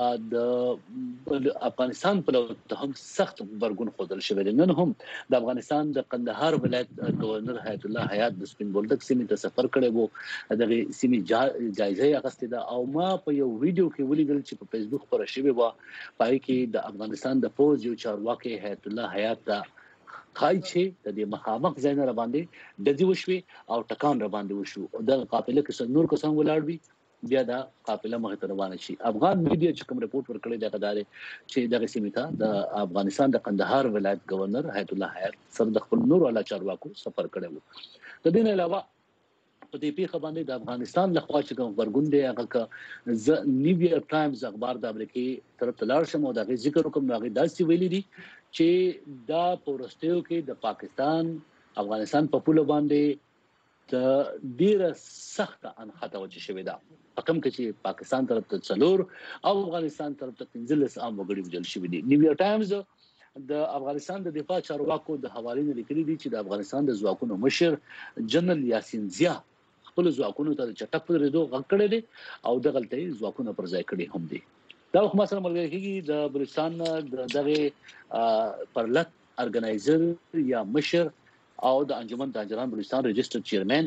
د افغانستان په لور هم سخت برګون خودل شوی دی. نن هم د افغانستان د قندهار ولایت گورنر حیات الله حیات د سپین بولدک سیمې ته سفر کړی وو دغه سیمې جایزه اخیسته ده او ما په یو ویډیو کې ولیدل چې په فیسبوک پر شوی و پای کې د افغانستان د فوج یو چارواکي حیات الله حیات دا خای چې د مخامخ ځای نه باندې د دې وشوي او ټکان را باندې وشو او د قافله کې نور کسان ولاړ وي بیا دا قافله مخ ته روانه شي. افغان میډیا چې کوم رپورت ورکړی دا غداري چې دغه سیمې ته د افغانستان د قندهار ولایت گورنر حیات الله حیات سره د خپل نور اعلی چارواکو سفر کړی وو. د دې نه علاوه په دې پیښه باندې د افغانستان لخوا چې کوم ورګون دی هغه نیویارک ټایمز اخبار د امریکای طرف ته لاړ شم او دا ذکر کوم راغی داسې ویلي دي چې دا پورستیو کې د پاکستان افغانستان په پوله باندې د ډیره سخته انخته وجه شوې ده. حکم کې چې پاکستان طرف ته څلور او افغانستان طرف ته 15 عام وګړي وجل شوي دي. نیویارک ټایمز د افغانستان د دفاع چارواکو د حوالې نه لیکلي دي چې د افغانستان د ځواکونو مشر جنرال یاسین زیا خپل ځواکونو ته چټک پرېدو غږ کړی دی او د غلطۍ ځواکونو پر ځای کړي هم دي. دا خو مثلا ملګری کېږي د بلوچستان دغه پرلط ارګنایزر یا مشر او د انجمن تاجران بلوچستان رجسټر چیرمن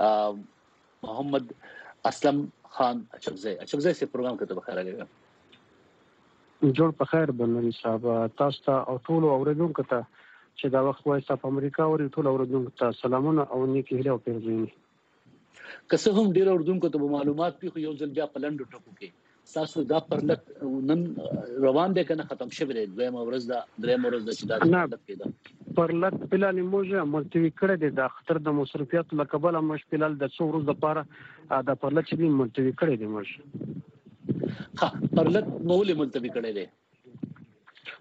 محمد اسلم خان اچغزی سے پروګرام کې ته بخیر راغلی. جوړ په خیر بنوري صاحب تاسو ته او ټول اوریدونکو ته چې دا وخت وایي صاحب امریکا او ټول اوریدونکو ته سلامونه او نیکی هیله او پیرزویني. که څه هم ډیر اوریدونکو ته معلومات پیخو یو ځل بیا په لنډو ټکو کې تاسو دا پرلط نن روان دي کنه ختم شوی دی دویم ورځ دا دریم ورځ د چې دا پرلط کېده پرلط پلان موجه ملتوي کړی دی د خطر د مصرفیات لکبل مش پلال د څو ورځې لپاره دا پرلط چې ملتوي کړی دی مش ها پرلط مولې ملتوي کړی دی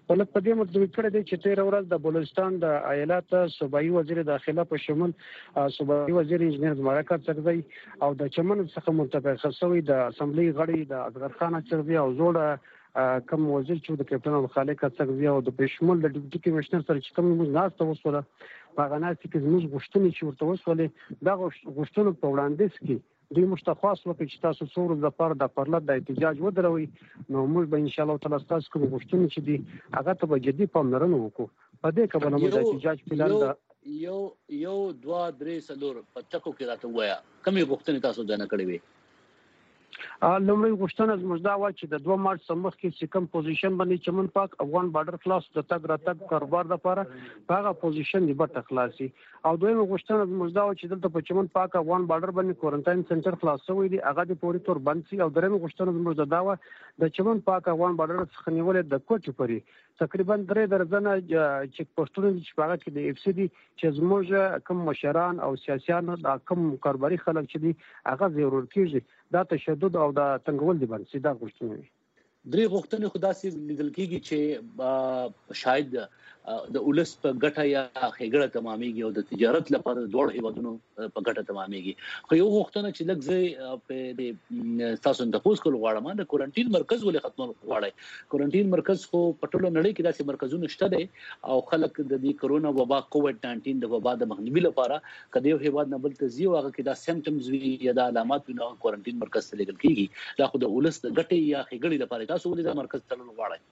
ولکه په دې مطلب کړی دی چې 13 ورځ د بلوچستان د ایالات صوبایي وزیر داخله په شمول صوبایي وزیر انجنیر زمرکا څرګندي او د چمن څخه منتخب شوی د اسمبلی غړي د اصغر خان څرګندي او زوړ کوم وزیر چې د کپټن خالق څرګندي او د پښمول د ډیپټي کمشنر سره چې کوم موږ ناست وسوله په غناسي کې زموږ غوښتنې چې ورته وسولې دا غوښتنو په وړاندیز کې دوی مشتخص وکړي چې تاسو څور د پر د پرلط د احتجاج ودروي نو موږ به ان شاء الله تعالی تاسو کوم غوښتنې چې دي هغه ته به جدي پاملرنه وکړو په دې کې به موږ د احتجاج پلان د یو 2 3 4 په ټکو کې راته وایا کومې غوښتنې تاسو ځنه کړې وي لومړی غوښتنه زموږ دا و چې د 2 مارچ سمخ کې سکم پوزیشن باندې چمن پاک افغان بارډر خلاص د تګ راتګ کاروبار لپاره هغه پوزیشن دی به خلاصي او دویمه غوښتنه زموږ دا و چې دلته په چمن پاک افغان بارډر باندې کورنټاین سنټر خلاص شوی دی هغه د پوری تور بند سي او درېمه غوښتنه زموږ دا و د چمن پاک افغان بارډر څخه نیولې د کوټ پوري تقریبا 3 درجن چک پوسټونه چې په هغه کې د اف سی دي چې زموږ کوم مشران او سیاسيان د کوم کاروباري خلک چې دي هغه ضرور کیږي دا تشدد او د تنګول دي باندې دا غوښتنه وي درې غوښتنې خدا سي لیدل کیږي چې شاید د اولس په ګټه یا خېګړه تمامېږي او د تجارت لپاره دوړ هیوادونو په ګټه تمامېږي خو یو غوښتنه چې لږ په تاسو ته پوس کول غواړم د کوارنټین مرکز ولې ختمول غواړي کوارنټین مرکز خو په ټوله نړۍ کې داسې مرکزونه شته دي او خلک د دې کرونا وبا کووډ 19 د وبا د مخنیوي لپاره کدی یو هیواد نه بل ته زیو هغه کې دا سیمټمز وی یا د علامات وی نو کوارنټین مرکز ته لګل کیږي دا خو د اولس د ګټه یا خېګړې لپاره تاسو ولې د مرکز تلل غواړئ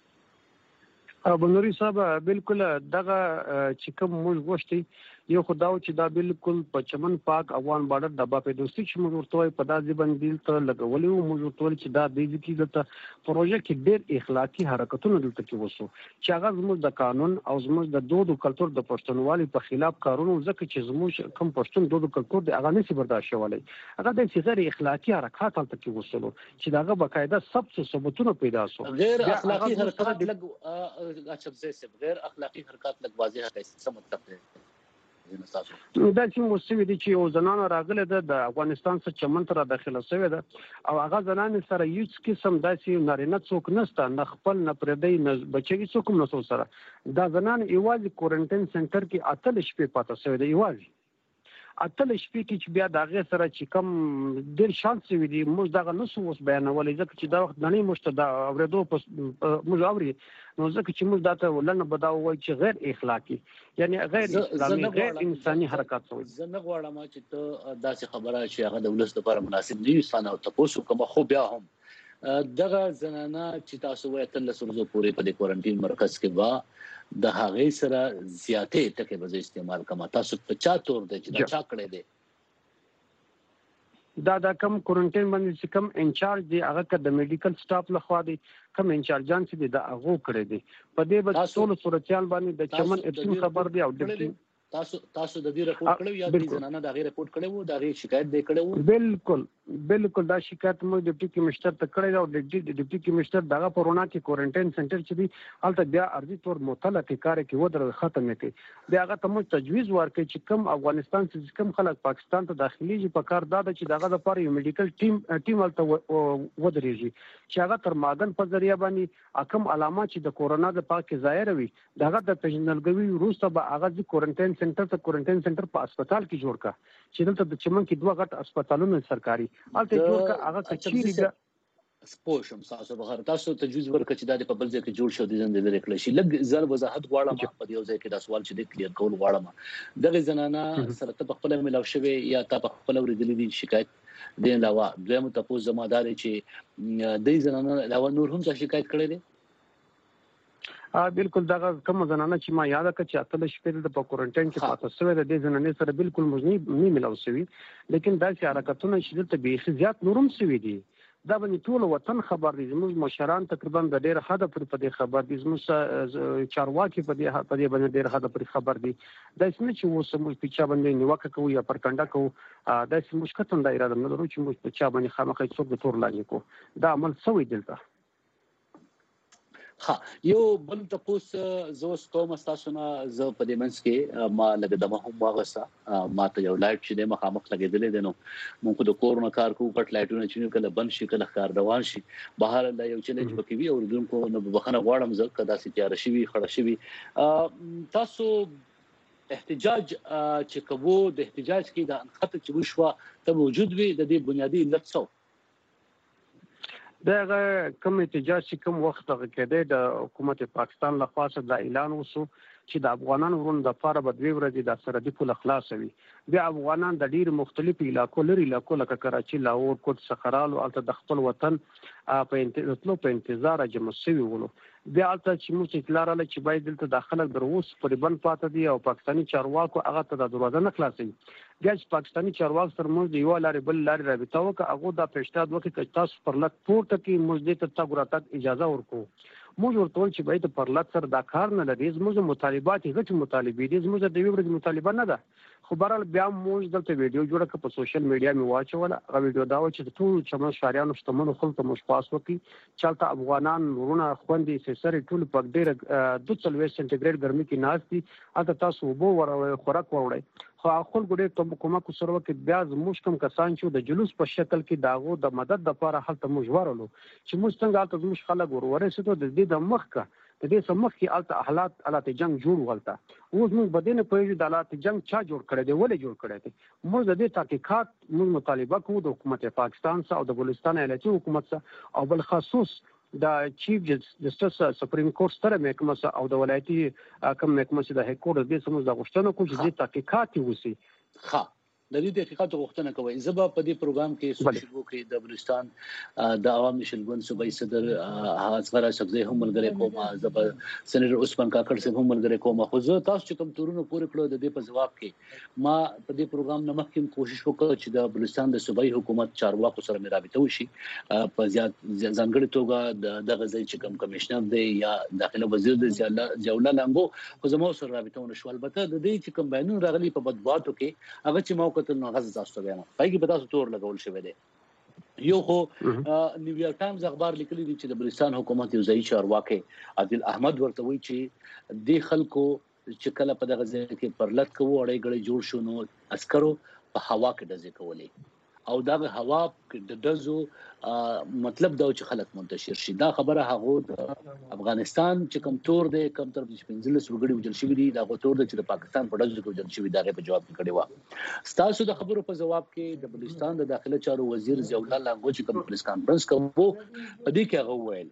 بنوري صاحب بالکل دغه چې کوم موږ غوښتي یو خداو چې دا بالکل په چمن پاک افغان بارډر د با په دوستي چې موږ ورته په داسې باندې ته لګولې او موږ ورته چې دا د دې کې د پروژه کې ډېر اخلاقی حرکتونه دلته کې وسو چې هغه زموږ د قانون او زموږ د دود او کلچر د پښتونوالي په خلاف کارونه ځکه چې زموږ کوم پښتون دود او کلچر د هغه نشي برداشت شولای هغه د غیر اخلاقی حرکت تلته کې وسلو چې داغه باقاعده ثبوتونه پیدا سو غیر اخلاقی حرکت لګ اچھا زه غیر اخلاقی حرکت لګ واضح ہے څه مطلب دی دا چې موسوي دي چې یو زنانه راغله د افغانستان څخه چمن ته داخله شوې ده او هغه زنانه سره هیڅ قسم داسې نارینه څوک نشته نه خپل نه پردې نه بچي څوک نه سره دا زنانه ایوازي کورنټاین سنټر کې اتل شپې پاتې شوې ده ایوازي اتل شپې کې چې بیا دغه سره چې کم ډیر شانس وي دي موږ دغه نسو اوس بیانولې ځکه چې دا وخت نه مشته دا اوریدو موږ اوري نو ځکه چې موږ داته ولنه بداو وای چې غیر اخلاقی یعنی غیر اسلامي غیر انساني حرکت وي زه نه غواړم چې ته داسې خبره چې هغه د ولس لپاره مناسب نه وي ستانه او تاسو کوم خو بیا هم دغه زنانه چې تاسو وایي تل سرزو پورې په کوارنټین مرکز کې با د هغه سره زیاتې ټکي به استعمال کوم تاسو په چا تور دي چې دا چا کړی دی دا کوم کوارنټین باندې چې کوم انچارج دی هغه د میډیکل سټاف لخوا دی کوم انچارجان چې دی دا هغه کړی دی په دې به ټول صورتيال باندې د چمن اپسن خبر دی او تاسو د دې رپورټ کړو یا د زنانه د غیر رپورټ کړو د غیر شکایت دی کړو بالکل دا شکایت مو د ډیپټي کمشنر ته کړی او د ډیپټي کمشنر دغه پرونا کې کوارنټاین سنټر چې دی البته بیا ارزي تور مطلقه کار کې ودر ختم کړي بیا هغه ته مو تجویز ورکړي چې کم افغانستان چې کم خلک پاکستان ته داخليږي په کار دا چې دغه لپاره یو میډیکل ټیم ولته ودرېږي چې هغه تر ماګن په ذریعہ باندې اکم علامات چې د کورونا د پاک ظاهر وي دغه د پیژندګوي روسته به هغه د کوارنټاین سنټر ته کوارنټاین سنټر په هسپتال کې جوړ کا چې دلته د چمن کې 2 غټ هسپتالونه سرکاري الته جوړ کا هغه کچيري سپوشم تاسو بغیر تاسو تجویز ورکړي چې د په بل ځای کې جوړ شو د زنده لري کړی شي لږ ځل وضاحت غواړم په یو ځای کې دا سوال چې د کلیر کول غواړم دغه زنانه سره ته خپل ملاو شوی یا ته خپل ورګلې شکایت دی علاوه دویم تاسو زمادار چې د زنانه علاوه نور هم څه شکایت کړی دی بالکل دا کوم زنانه چې ما یاد کړ چې اتل شپې د کوارنټاین کې پاتې شوی د دې زنانه سره بالکل مزنی نه ملاو شوی لیکن دا چې حرکتونه چې د به زیات نورم شوی دي دا باندې ټول وطن خبر دي زموږ مشران تقریبا د ډېر حد پر په دې خبر دي زموږ چارواکي په دې باندې ډېر حد پر خبر دي دا څنګه چې وسه موږ په چا باندې نیوکه کوو یا پرکنده کوو دا چې موږ کتن دا اراده نه لرو چې موږ په چا باندې خامخې څوک د تور لاندې کو دا عمل سوی دلته ها یو بل تاسو زو کوم تاسو نه زه په دې منځ کې ما لګ دمه هم واغسته ما ته یو لایټ چې د مخامخ لګیدلې دي نو موږ د کورونه کار کوو پټ لایټونه چې کله بند شي کله کار روان شي بهر لا یو چیلنج پکې وي او دونکو نو بخنه غواړم زه کدا سي تیار شي خړه شي تاسو احتجاج چې کوو د احتجاج کې د خط چې وشو ته موجود وي د دې بنیادی علت څه دغه کوم احتجاج چې کوم وخت غکېده د حکومت پاکستان لخوا څخه د اعلان وشو چې د افغانانو ورون د فار بدوي ورځې د سرحدي پول خلاصوي بیا افغانان د ډیر مختلفو علاقو لري لکه کراچي لاهور کوټ سخرال او الته د خپل وطن په انتظار جمع شوي ولو بیا الته چې موږ اطلاع رااله چې باید دلته داخله دروس پر بند پاتې دي او پاکستاني چارواکو هغه ته د دروازه نه خلاصي بیا چې پاکستاني چارواکو سره موږ یو لارې بل لارې رابطه وکړه هغه د پېشنهاد وکړي چې تاسو پر لټ پورته کې موږ دې ته تګ اجازه ورکو موږ ورته چې باید پر لټ سره دا کار نه لري موږ مطالبات غټ مطالبې دي موږ د دې ورځ مطالبه نه ده خو بهرحال بیا موږ دلته ویډیو جوړه کړه په سوشل میډیا می واچوله هغه ویډیو دا و چې ټول چمن شاریانو شتمنو خلکو مش پاس وکړي چلته افغانان ورونه خوندې سره ټول په ډیر 240 سنټیګریډ ګرمي کې ناشتي اته تاسو وبو ور خوراک وړي خو خپل ګډه ته کومه کو سره کې بیا زموږ کم کسان چې د جلوس په شکل کې داغو د مدد لپاره حالت مجبورلو چې موږ څنګه تاسو زموږ خلک ورورسته د دې د مخکه د دې سمخ کې الته حالات جنگ جوړ ولته اوس موږ بدینه په د حالات جنگ چا جوړ کړی دی ولې جوړ کړی دی موږ د دې تحقیقات موږ مطالبه کوو د حکومت پاکستان سره او د بلوچستان ایالتي حکومت سره او بل خصوص د چیف جسټس سپریم کورټ سره محکمه او د ولایتي کوم محکمه د هاي کورټ د سموږ د غوښتنه کوم چې د تحقیقات وسی ها د دې تحقیقات غوښتنه کوي زبا په دې پروګرام کې سوشل کې د بلوچستان د عوامي شلګون صوبایي صدر اصغر شخصي هم ملګری کومه زبا سېنیټر عثمان کاکړ صاحب هم ملګری کومه خو زه تاسو چې کوم تورونه پوره کړو د دې په جواب کې ما په دې پروګرام نه مخکې کوشش وکړ چې د بلوچستان د صوبایي حکومت چارواکو سره مې رابطه وشي په ځانګړي توګه د غزي چې کوم کمشنر دی یا داخله وزیر دی جولا لنګو خو زموږ سره رابطه ونه شو البته د دې چې کوم بیانونه راغلي په بدباتو کې هغه چې کتل نو غزه تاسو ته پایګي به تاسو تور لګول شوی دی یو خو نیویارک ټایمز اخبار لیکلی دی چې د بلوچستان حکومت یو ځای چارواکي عادل احمد ورته وی چې د خلکو چې کله په دغه ځای کې پرلط کوو اړې غړي جوړ شو نو عسکرو په هوا کې دځې کولې او دغه هوا د دزو مطلب دا چې خلک منتشر شي دا خبره هغه د افغانستان چې کوم تور دی کوم تر 15 وګړي وجل شوی دی دا تور دی چې د پاکستان په دزو کې وجل شوی دا په جواب کې کړي و ستاسو د خبرو په جواب کې د بلوچستان د داخله چارو وزیر ضیاءالله لنګو چې کوم پریس کانفرنس کوو په دې کې هغه وویل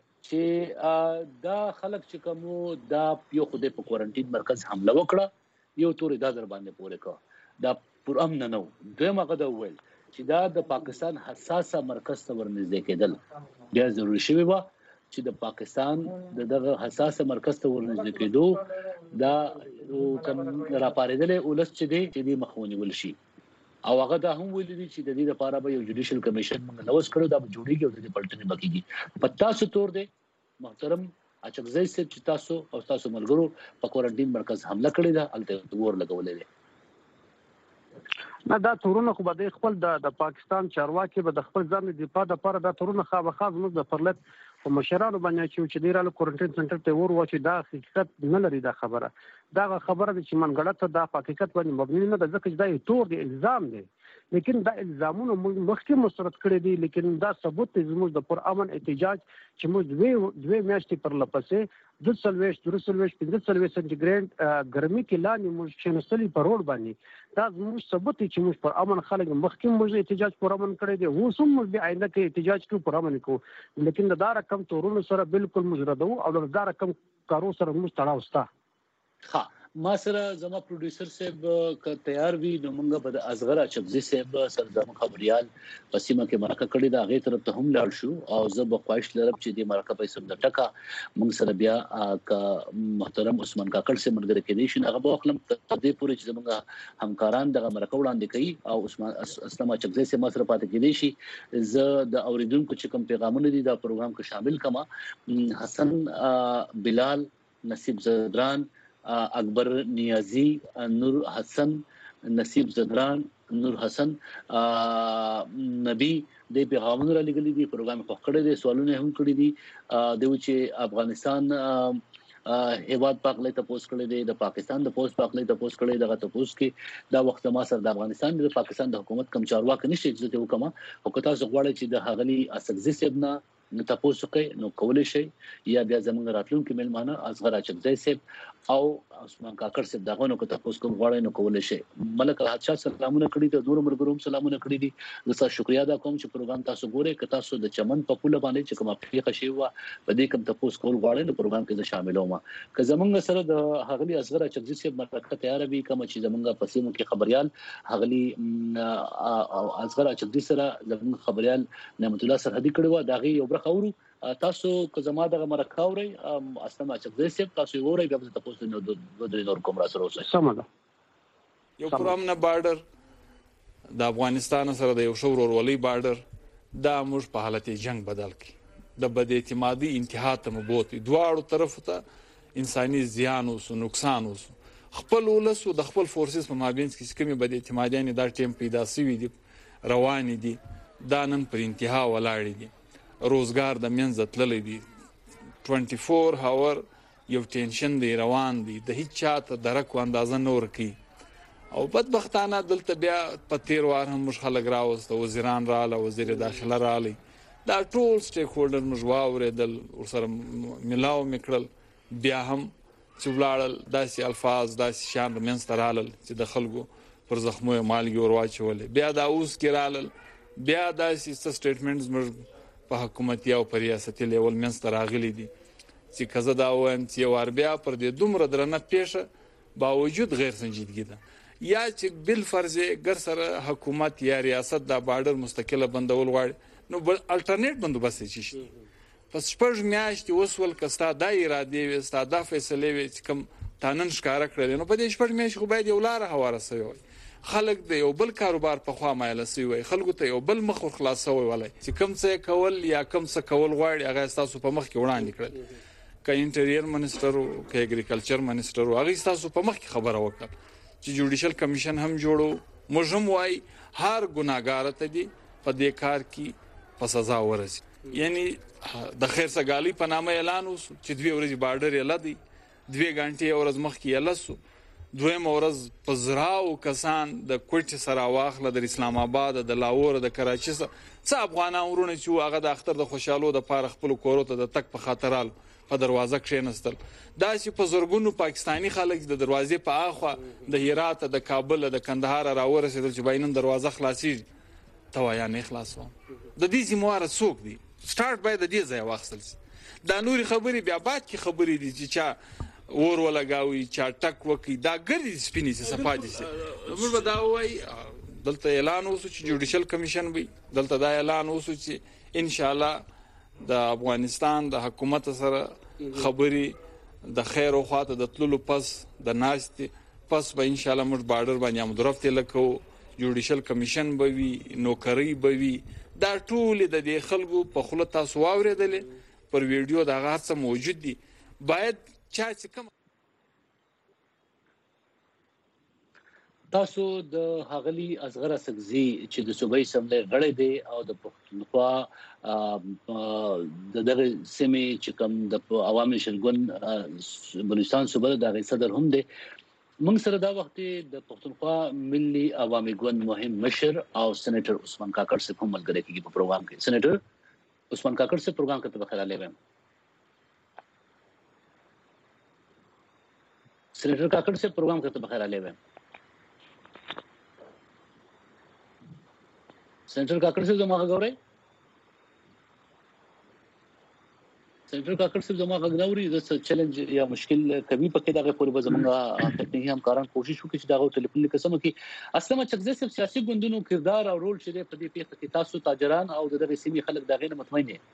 چې دا خلک چې کوم دا یو خوده په کوارنټین مرکز حمله وکړه یو تور د در باندې پوره کړ دا پر امن نه دوی مګه دا وویل چې دا د پاکستان حساسه مرکز ته ورنږدې کېدل بیا ضروري شوی و چې د پاکستان دغه حساسه مرکز ته ورنږدې کېدو دا کوم راپاریدل ولس چې دی مخونی ول شي او هغه دا هم ویل دي چې د دې لپاره به یو جوډیشل کمیشن موږ لوس کړو دا به جوړیږي او د دې پلټنې بکیږي پتا سو تور دی محترم اچکزی سے چې تاسو او تاسو ملګرو په کوارنټین مرکز حمله کړې ده الته ور لګولې ده نه دا تورونه خو به د خپل د پاکستان چارواکي به د خپل ځان د دفاع لپاره دا تورونه خاص موږ د پرلط په مشرانو باندې چې ډیراله کوارنټین سنټر ته ور وچی دا حقیقت نه لري دا خبره چې منګړه ته دا حقیقت باندې مبني نه ده ځکه چې دا تور دی الزام دی لیکن دا الزامونه مخکې مسترد کړی دي لیکن دا ثبوت دی زموږ د پر امن احتجاج چې موږ دوه میاشتې پر لپسې 240 سنټیګریډ ګرمي کې لاندې موږ شنسلي په روډ باندې دا زموږ ثبوت دی چې موږ پر امن خلک مخکې موږ احتجاج پر امن کړی دی اوس هم موږ به آینده کې احتجاج کوو پر امن کوو لیکن دا رقم تورونو سره بالکل مجرد او دا رقم کارو سره موږ تړاو ستا ها ما سره زما پروډوسر صاحب ک تیار وی نو موږ به د اصغر چغزي صاحب سره د خبريال پسیمه کې مرکه کړی دا غي طرف ته هم لاړ شو او زه به خواهش لرم چې د مرکه په سم د ټکا موږ سره بیا ک محترم عثمان کاکړ سره مرګره کې دي شنو هغه به خپل تدې پورې چې موږ همکاران د مرکه وړاندې کوي او عثمان اسلام چغزي سره مسره پاتې کې دي شي زه د اوریدونکو چې کوم پیغامونه دي دا پروګرام کې شامل کما حسن بلال نصیب زدران اکبر نیازی نور حسن نصیب زدران نور حسن نبی د پیغامونو را لګلې دي پروګرام په کړه دي سوالونه هم کړی دي د چې افغانستان هیواد پاکلې ته پوسټ کړی دی د پاکستان د پوسټ پاکلې ته پوسټ کړی دغه ته پوسټ کې دا وخت ما سره د افغانستان د پاکستان د حکومت کم چارواکي نشي عزت وکما او کته زه غواړم چې د هغلی اسقزي سبنا تاسو کې نو کولای شي یا بیا زمونږ راتلونکو ملمانه اصغر اچکزی سب او عثمان کاکړ سب دغه نو کته تاسو کوم غواړئ نو کولای شي ملک حادثه سلامونه کړی ته نور مرګروم سلامونه کړی دي زه تاسو شکریا ادا کوم چې پروګرام تاسو ګورئ که تاسو د چمن په پوله باندې چې کومه پیښه شي وا په دې کوم تاسو کول غواړئ نو پروګرام کې شاملوم که زمونږ سره د هغلی اصغر اچکزی سب مرکه تیار وي کوم چې زمونږ په سیمو کې خبريال هغلی اصغر اچکزی سره زمونږ خبريال نعمت الله سرحدي کړي و داغي یو برخه ورو تاسو که زما دغه مرکه اورئ اصلا اچکزی سب تاسو اورئ بیا تاسو نو د نور کوم را سره اوسئ سمه یو پرامنه بارډر د افغانستان سره د یو شور ورولي بارډر دا موږ په حالت جنگ بدل کی د بد اعتمادي انتها ته مبوت دواړو طرفو ته انساني زیان او نقصان اوس خپل ولسو د خپل فورسز په مابین کې کومي بد اعتمادیان د ټیم پیدا سوي دي روان دي دا نن پر انتها ولاړ دي روزګار د منځ تللی دي 24 هاور یو ټینشن دی روان دي د هیڅ چاته درک اندازه نور کی او بدبختانه دلته بیا په تیر وار هم مش خلک راوسته وزیران رااله وزیر داخله رااله دا ټول سټیک هولډر مجواور دل ورسره ملاو میکړل بیا هم چې ولاړل داسې الفاظ داسې شان منسترال چې د خلکو پر زخمو مالګي ورواچول بیا دا اوس کې رالل بیا داسې سټیټمنټس مر په حکومتي او ریاستي لیول منستر راغلي دي چې کزه دا وایم چې ور بیا پر دې دومره درنه پیښه باوجود غیر سنجیدګي ده یا چې بل فرض ګر سره حکومت یا ریاست دا بارډر مستقله بندول غواړي نو بل الټرنیټ بندوبست شي پس شپږ میاشتې وسول کستا د اراده وي ستا د فیصله وي چې کوم تانن ښکارا کړل نو په دې شپږ میاشتې خو باید یو لار هواره سوی وي خلک د یو بل کاروبار په خوا مایل سوی وي خلکو ته یو بل مخ خلاصوي ولای چې کوم څه کول یا کوم څه کول غواړي هغه تاسو په مخ کې وړاندې کړل که انټیریر منسٹر او که اګریکلچر منسٹر او هغه تاسو په مخ کې خبره وکړه چې جوډیشل کمیشن هم جوړو مجرم وای هر ګناګار ته دی په دې کار کې په سزا ورسي یعنی د خیر سګالی په نامه اعلان وس چې 2 ورځې بارډر یې لدی 2 غنټې ورځ مخ کې یلسو دویم ورځ په زراو کسان د کوټ سره واخله د اسلام آباد د لاهور د کراچي څخه افغانان ورونه چې هغه د اختر د خوشحالو د پاره خپل کورو ته د تک په خاطرال په دروازه کښینستل دا چې په زورګونو پاکستانی خلک د دروازې په اخوا د هرات د کابل د کندهار راورسېدل چې باینن دروازه خلاصي توایا نه خلاصو د دې زمواره څوک دی سٹارټ باید د دې ځای واخصل دا نوري خبري بیا بعد کی خبري دي چې اور ولګاوي چې ټک وکي دا ګرځي سپینې صفادي سي موږ به دا وای دلته اعلان وسو چې جوډیشل کمیشن وي دلته دا اعلان وسو چې ان شاء الله د افغانستان د حکومت سره خبري د خیر او خواته د تللو پس د ناشتي پس به ان شاء الله موږ بارډر باندې امدرفته لکو جوډیشل کمیشن به وي نوکری به وي دا ټول د دې خلکو په خله تاسو واوریدل پر ویډیو دا هر څه موجود دي باید تاسو د هغلی اصغر اڅکزي چې د صوبایي اسمبلی غړی دی او د پښتونخوا د دغه سیمې چې کوم د عوامي شلګون بلوچستان صوبه د صدر هم دی موږ سره دا وخت د پښتونخوا ملي عوامي ګوند مهم مشر او سېنیټر عثمان کاکړ صاحب هم ملګری کیږي په پروګرام کې سېنیټر عثمان کاکړ صاحب پروګرام کې په خیال لرم سېنیټر کاکړ صاحب پروګرام کې په خیال لرم سېنیټر کاکړ صاحب زما غوړی سېنیټر کاکړ صاحب زما غوړی د چیلنج یا مشکل کبي پکې دغه پورې به زمونږه تکنیکی همکاران کوشش وکړي چې دغه ټلیفون قسم کې اصله چکزه صاحب سیاسي ګوندونو کردار او رول شته په دې پیښه کې تاسو تاجران او دغه سیمې خلک دغه نه مطمئن دي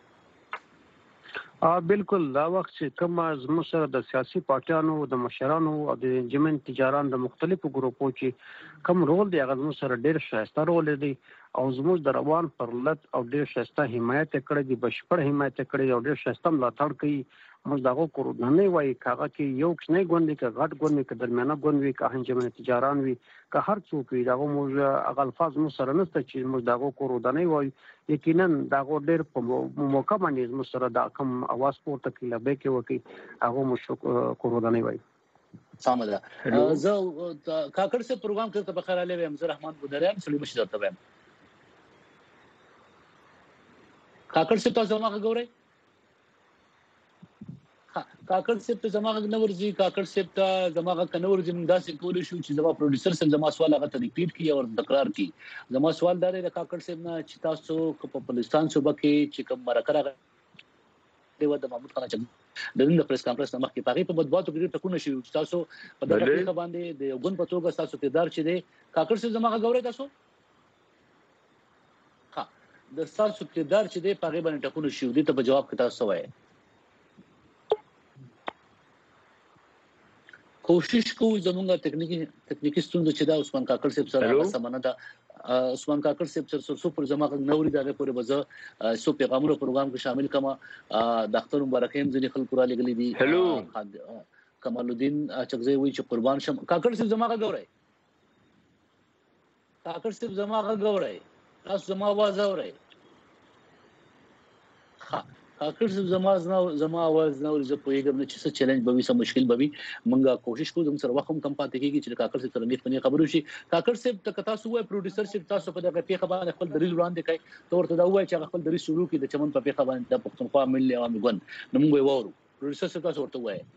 بالکل دا وخت چې کوم زموږ سره د سیاسي پارټیانو د مشرانو او د انجمن تجاران د مختلفو ګروپو چې کوم رول دی هغه زموږ سره ډېر شایسته رول دی او زموږ د روان پر لټ او ډېر ښایسته حمایت کړی دی، بشپړ حمایت کړی او ډېر ښایسته ملاتړ کوي. موږ دغه کورونه وایي کاغه کې یو کوچنی ګوند وي که غټ ګوند وي که درمیانه ګوند وي که انجمن تجاران وي که هر څوک وي، دغه موږ هغه الفاظ موږ سره نشته چې موږ دغه کورونه وایي. یقینا دغه ډېر په موقع باندې موږ سره دا کوم اواز پورته کړي لبیک وکړي هغه موږ کورونه وایي. سامه ده. زه کاکړ سے پروګرام کرته بخیر علی ویم، زه رحمان بودریان سلی مشي درته ویم. کاکړ سے تاسو ما غوړی کاکړ صاحب ته زما غږ نه ورځي، کاکړ صاحب ته زما غږ نه ورځي. موږ داسې کولی شو چې زما پروډوسر صاحب زما سوال هغه ته ریپیټ کړي او تکرار کړي. زما سوال دا دی د کاکړ صاحب نه چې تاسو په بلوچستان صوبه کې چې کوم مرکه راغلی و د محمود خان اچکزي د نن پریس کانفرنس نه مخکې په هغې په مطبوعاتو کې ډېر ټکونه شوي چې تاسو په دغه پیښه باندې د یو ګوند په توګه ستاسو کردار چې دی کاکړ صاحب زما غږ اورئ تاسو؟ ها د ستاسو کردار چې دی په هغې باندې ټکونه شوي دي ته په جواب کې تاسو وایئ. کوشش کوو زمونږ تکنیکی ستونزه چې دا عثمان کاکړ صاحب سره سمانه ده. عثمان کاکړ صاحب سره سو پر زما غږ نوري دغه پورې بزه سو پیغامونو پروګرام کې شامل کما د اختر مبارک هم ځنې خلکو را لګلې دي. کمال الدین اچکزي وی چې قربان شم. کاکړ صاحب زما غږ اورئ؟ کاکړ صاحب زما غږ اورئ؟ تاسو زما आवाज اورئ؟ ها کاکړ صاحب زما आवाज نه ورځ په یوه چې څه چیلنج به وي څه مشکل به وي. موږ کوشش کوو زموږ سره وخت هم کم پاتې کیږي چې کاکړ صاحب سره نیت خبرو شي. کاکړ صاحب ته تاسو وای پروډوسر صاحب تاسو په دغه پیښه باندې خپل دریځ وړاندې کړئ ته ورته دا وای چې خپل دریځ شروع کړي د چمن په پیښه باندې د پښتونخوا ملي عوامي ګوند نو موږ وورو پروډوسر صاحب تاسو ورته وای.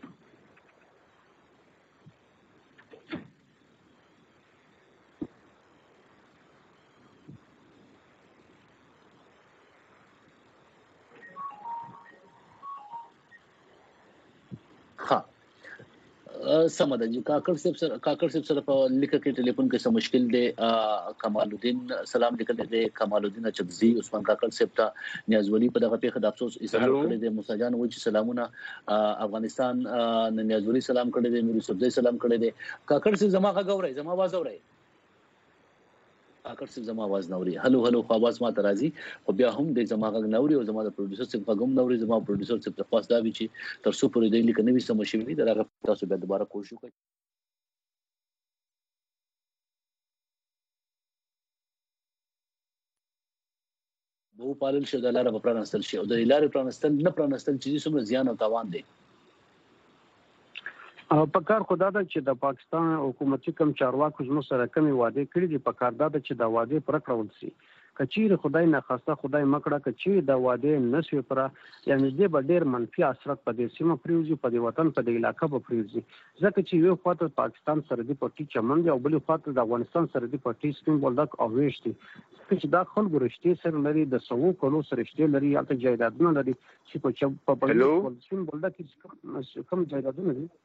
سم ده. کاکړ صاحب سره په لیکه کې ټلیفون کې سم مشکل دی. کمال الدین سلام لیکل دی، کمال الدین اچکزي عثمان کاکړ صاحب ته نیاز ولی په دغه پیښه د افسوس اظهار کړی دی. موسی جان وایي چې سلامونه افغانستان نیاز ولی سلام کړی دی، نور صبزي سلام کړی دی. کاکړ صاحب زما غږ اورئ؟ زما आवाज اورئ؟ کاکړ صاحب زما आवाज نه اوري. هلو هلو خو आवाज ما ته راځي خو بیا هم د زما غږ نه اوري او زما د پروډوسر صاحب غږ هم نه اوري. زما پروډوسر صاحب ته خواست دا وي چې تر څو پورې د لیک نه وي سم شي د هغه تاسو بیا دوباره کوشش وکړئ. وو پالل شي د لارې په پرانستل شي او د لارې پرانستل نه پرانستل چې څومره زیان او تاوان دی. په کار خدا ده چې د پاکستان حکومتي کم چارواکو زموږ سره کمی وعده کړې دي. په کار ده چې د وعده پر کړول شي. کچیر خدای نه خواسته خدای مکړه کچیر د وعده نشي پر یعنی دې به ډېر منفي اثرات په دې سیمه پریوزي په دې وطن په دې علاقې په پریوزي. ځکه چې یو خواته پاکستان سره دی پټي چمن دی او بل خواته د افغانستان سره دی پټي سپین بولدک او ویش دي چې دا خلکو رښتې سره لري د سوو کلو سره رښتې لري البته جایدادونه لري چې په سپین بولدک کې کم جایدادونه دي.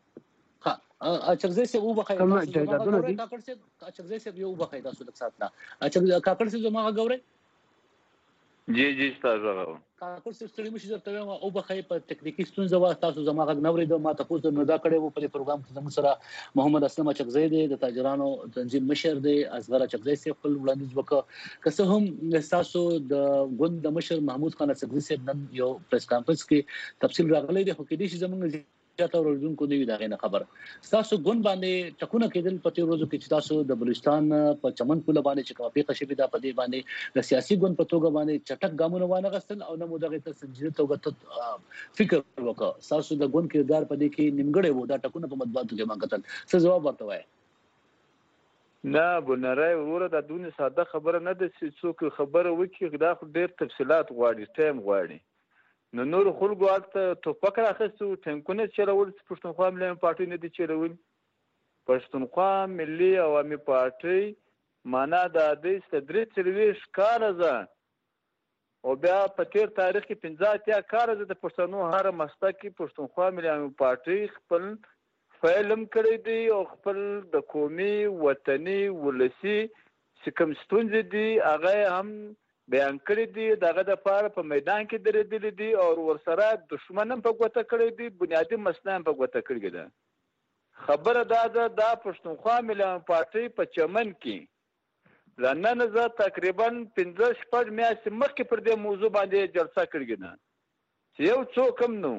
اچکزي صاحب وبخای تاسو زما غوړی کاکړ صاحب اچکزي صاحب یو وبخای تاسو د ساتنه اچکزي کاکړ صاحب زما غوړی جی تاسو کاکړ صاحب ستړي مشي درته وایم او بخای په ټکنیکی ستونزه وا تاسو زما غږ نورې د ما تاسو نه دا کړې وو په پروګرام کې زموږ سره محمد اسلم اچکزي دی د تاجرانو تنظیم مشر دی. اصغر اچکزي صاحب خپل وړاندیز وکړ که څه هم تاسو د ګوند د مشر محمود خان اچکزي صاحب نن یو پریس کانفرنس کې تفصیل راغلی دی خو کې دي چې زموږ چاته ورزونکو دی دا غنه خبر تاسو ګون باندې ټکونه کېدل په تیر ورځو کې چې تاسو د بلوچستان په چمن پوله باندې چې کومه پیښه شوې ده په دې باندې د سیاسي ګون په توګه باندې چټک ګامونه وانه غستل او نه مو دغه ته سنجیده توګه فکر وکړه. تاسو د ګون کردار په دې کې نیمګړی وو دا ټکونه په مطبوعاتو کې ما کتل څه جواب ورته وای؟ نه بنرای وروره د دونه ساده خبره نه ده چې څوک خبره وکړي دا ډېر تفصيلات غواړي ټایم غواړي. نو نور خلکو وخت توپک راخستو ټینکونه چلول پښتونخوا ملي پارټي نه دي چلول. پښتونخوا ملي عوامي پارټي معنا د دې صدرې چلويش کار ده او بیا په تیر تاریخ کې 50 کار ده د پښتنو هر مستقي پښتونخوا ملي عوامي پارټي خپل فعلم کړی دی او خپل د قومي وطني ولسی سکم ستونزې دي هغه هم بیان کړی دی. دغه د پاره په میدان کې درېدلی دي او ورسره دښمنم په ګوته کړی دی بنیادی مسله په ګوته کړی ده. خبره دا ده د پښتونخوا ملي پارټي په چمن کې لنن زه تقریبا 15 میاشتې مخکې پر دې موضوع باندې جلسه کړې نه چې یو څوک هم نو.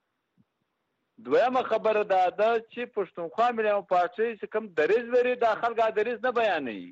دویمه خبره دا ده چې پښتونخوا ملي پارټي چې کوم دریځ لري دا خلک دریځ نه بیانوي.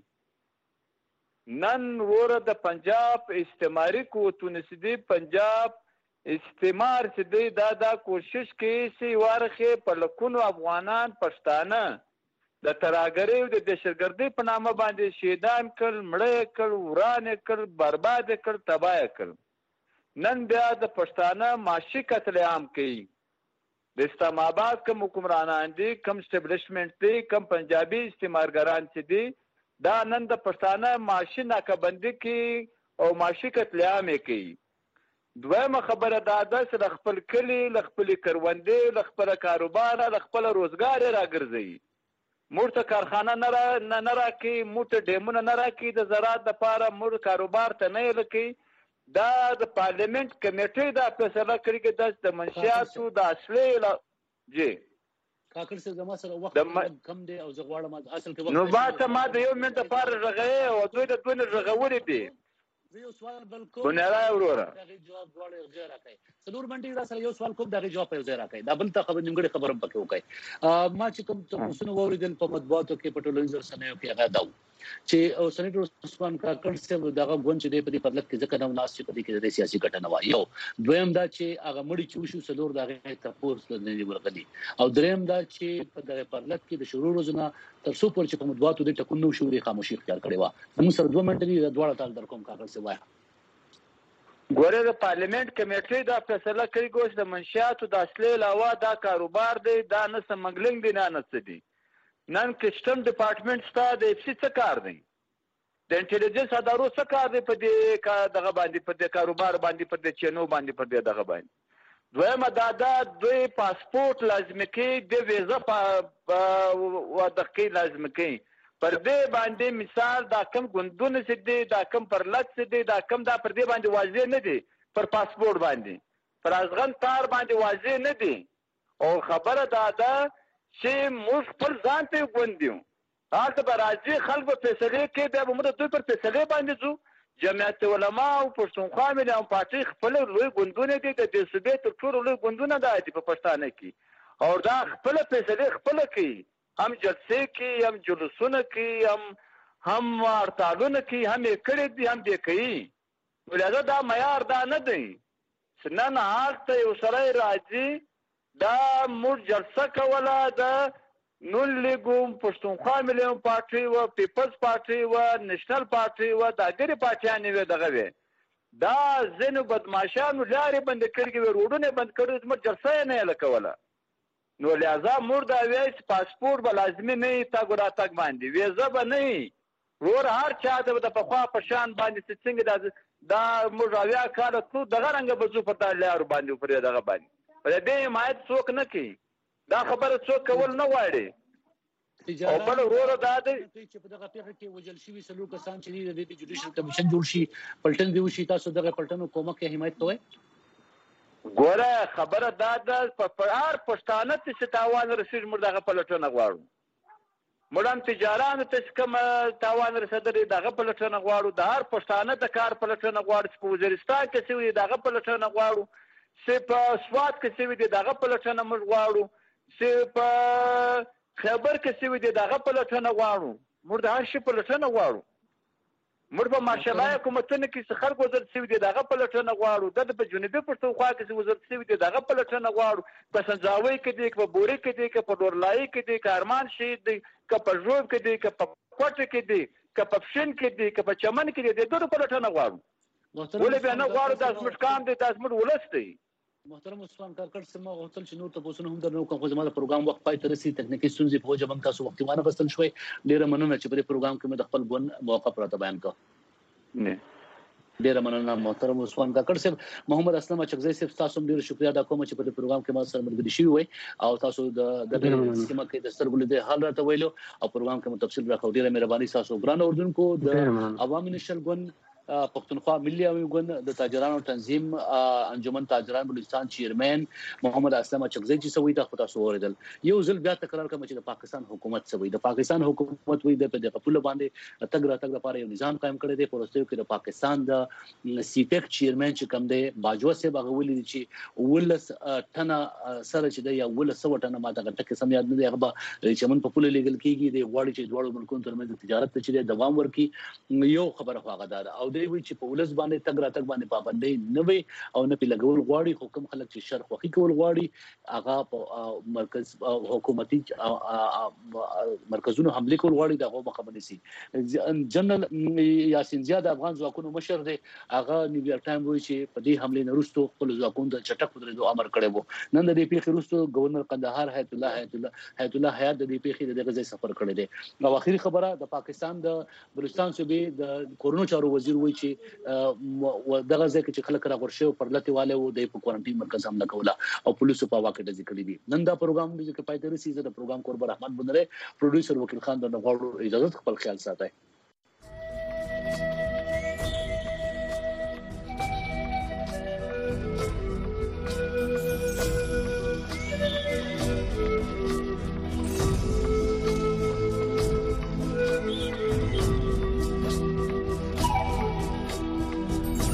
نن وروره د پنجاب استعماري قوتونه چې دي پنجاب استعمار چې دی دا کوشش کوي چې وارخې په لکونو افغانان پښتانه د ترهګرۍ او د دهشتګردۍ په نامه باندې شهیدان کړل، مړه کړل، وران کړل، برباد کړل، تباه کړل. نن بیا د پښتانه معاشي قتل عام کوي. د اسلام آباد کوم حکمرانان دي، کوم اسټابلیشمنټ دی، کوم پنجابي استعمارګران چې دي دا نن د پښتانه معاشي ناکهبندي کوي او معاشي قتل عام کوي. دویمه خبره دا ده چې د خپل کلي له خپلې کروندې له خپله کاروباره له خپله روزګار یې راګرځوي. موږ ته کارخانه نه راکوي، موږ ته ډیمونه نه راکوي د زراعت دپاره، موږ کاروبار ته نه یې لکوي. دا د پارلیمنت کمیټۍ دا فیصله کړې چې دا د منشیاتو د اصلي جی کاکړ صاحب زما سره وخت کم دی او زه غواړم اصل کې نو ما د یو منټ لپاره رغوي او دوی د دوی رغولې دي. زه یو سوال بل کوم بنیاره وروره دغه جواب غواړم ځای راکړئ. څلور منټې را سره یو سوال کوم دغه جواب یو ځای راکړئ. دا بل ته خبر نیمګړې خبره هم پکې وکړئ. ما چې کوم تاسو واوریدل په مطبوعاتو کې په ټولنیزو رسنیو کې هغه دا چې سېنیټر عثمان کاکړ صاحب دغه غونډه چې په دې پرلط کې ځکه نو ناس چې په دې کې د سیاسي ګټه نه وایي. یو دویم دا چې هغه مړی چې وشو څلور دغه تاسو نه ورغلي او دریم دا چې په دغه پرلط کې د شروع روزنه تر څو پر چې په مطبوعاتو د ټکون نو شوري خاموشي اختیار کړې و. موږ سره 2 منټې د دواړه تال در کوم کاکړ صاحب وایي. ګوره د پارلیمنت کمیټې دا فیصله کړې ګوش د منشیاتو د اصلي علاوه دا کاروبار دی، دا نه سمګلنګ دی، نه څه دی. نن کسټم ډپارټمنټ ستا د اف سی څه کار دی، د انټيليجنس ادارو څه کار دی په دې دغه باندې په دې کاروبار باندې په دې چینو باندې په دې دغه باندې. دویمه دا دوی پاسپورت لازم کوي، د ویزا په دقیق لازم کوي. پر دې باندې مثال دا کم ګوندونه چې دي، دا کم پرلط چې دي، دا کم دا پر دې باندې واضح نه دي، پر پاسپورت باندې پر ازغن تار باندې واضح نه دي. او خبره دا ده چې موږ خپل ځان ته ګوندیو هلته به راځي خلک به فیصلې کوي، بیا به موږ دوی پر فیصلې باندې ځو. جمعیت علما او پښتونخوا ملي پارټۍ خپل لوی ګوندونه دي، د دې صوبې تر ټولو لوی ګوندونه دا دي په پښتانه کې، او دا خپل فیصلې خپل کوي، هم جلسې کوي، هم جلوسونه کوي، هم هړتالونه کوي، هم یې کړي دي، هم دې کوي. ولهدا دا معیار دا نه دی چې نن هلته یو سړی راځي دا موږ جلسه کوله د نون لیګو، پښتونخوا ملي پارټۍ و، پیپلز پارټۍ و، نېشنل پارټۍ و، د اګرې پارټیانې وې دغه وې. دا ځینو بدماشانو لارې بندې کړې وې، روډونه بند کړي، زموږ جلسه یې نه یې کوله. نو لہذا موږ دا وایو چې پاسپورت به لازمي نه وي تګ راتګ باندې، ویزه به نه وي. ورور هر چا د پخوا په شان باندې چې څنګه دا موږ 80 کاله تلو دغه رنګه به ځو پر دا لارو باندې پرې دغه باندې. په دې حمایت څوک نه کوي، دا خبره څوک کول نه غواړي. او بل وروره دا دی چې په دغه پیښه کې وجل شوي څلور کسان چې د جوډیشل کمیشن جوړ شي، پلټن دی وشي، تاسو دغه پلټنو کومه کې حمایت کوئ؟ ګوره خبره دا ده په هر پښتانه چې تاوان رسېږي موږ دغه پلټنه غواړو. موږ هم تجارانو ته کوم تاوان رسېدلی دغه پلټنه غواړو، د هر پښتانه د کار پلټنه غواړو، چې په وزیرستان کې شوي دغه پلټنه غواړو، چې په سوات کې شوي دي دغه پلټنه موږ غواړو، چې په خیبر کې شوي دي دغه پلټنه غواړو. موږ د هر شي پلټنه غواړو. موږ په ماشالله حکومتونو کې چې خلک وزر شوي دي دغه پلټنه غواړو، د په جنوبي پښتونخوا کې چې وزر شوي دي دغه پلټنه غواړو، په سنځاوۍ کې دي، په بوري کې دي، که په ډورلایي کې دي، که ارمان شهید دي، که په ژوب کې دي، که په کوټه کې دي، که په پښین کې دي، که په چمن کې دي، د دوی پلټنه غواړو. ولې بیا نه غواړو؟ دا زموږ کام دی، دا زموږ ولس دی. محترم عثمان کاکړ صاحب، ما غوښتل چې نور تاسو هم درنو کوم، خو زما د پروګرام وخت پای ته رسیدي، تکنیکی ستونزې په وجه باندې تاسو وخت وانه غوښتل شوي. ډیره مننه چې په دې پروګرام کې مې د خپل ګوند موقف راته بیان کړ. ډیره مننه محترم عثمان کاکړ صاحب. محمد اسلم اچکزی صاحب، تاسو هم ډیره شکریا ادا کوم چې په دې پروګرام کې ما سره ملګری شوي وي او تاسو د سیمه کې د سترګو لیدل حال راته ویلو او پروګرام کې مو تفصیل راکړو. ډیره مهرباني تاسو ګران اوردونکو. د عوامي نشل ګوند پښتونخوا ملي عوامي ګوند د تاجرانو تنظیم انجمن تاجران بلوچستان چیرمن محمد اسلم چغزی چې سوي د خطا سووردل یو ځل بیا تکرار کوم چې د پاکستان حکومت سوي د پاکستان حکومت وي د خپل باندې تګ لپاره یو نظام قائم کړی دی پروستیو کې د پاکستان د سیپیک چیرمن چې کوم دی باجوه سه بغولي چې ولس ټنه سره چې دی یا ولس ټنه ماته ټکه سم یاد نه دی هغه چمن په پوله لیګل کیږي د غواړي چې دوړو ملکونو ترمنځ تجارت چې دوام ورکي یو خبره خواغه ده او دوی وی چې په ولس باندې تګ باندې پابندي نه وي او نه په لګول غواړي حکم خلک چې شرخ وخی کول غواړي هغه په مرکز حکومتي مرکزونو حمله کول غواړي دغه مخابري سي جنرال یاسین زیاد افغان ځواکونو مشر دی هغه نیویارک ټایم وایي چې په دې حمله نورستو خپل ځواکونو د چټک درېدو امر کړی وو نن د دې پیښې وروسته گورنر قندهار حیات الله حیات د دې پیښې د غزې سفر کړی دی او اخیری خبره د پاکستان د بلوچستان صوبې د کورونو چارو وزیر وایي چې دغه ځکه چې خلک راغورشي پر لته والے وو د کوارنټین مرکز هم لګولا او پولیسو په واقع د ذکر دي نن دا پروګرام د ځکه پاتې رسیدي د پروګرام قرب رحمت بندره پروډوسر وکیل خان د نغواړو اجازه خپل خیال ساتي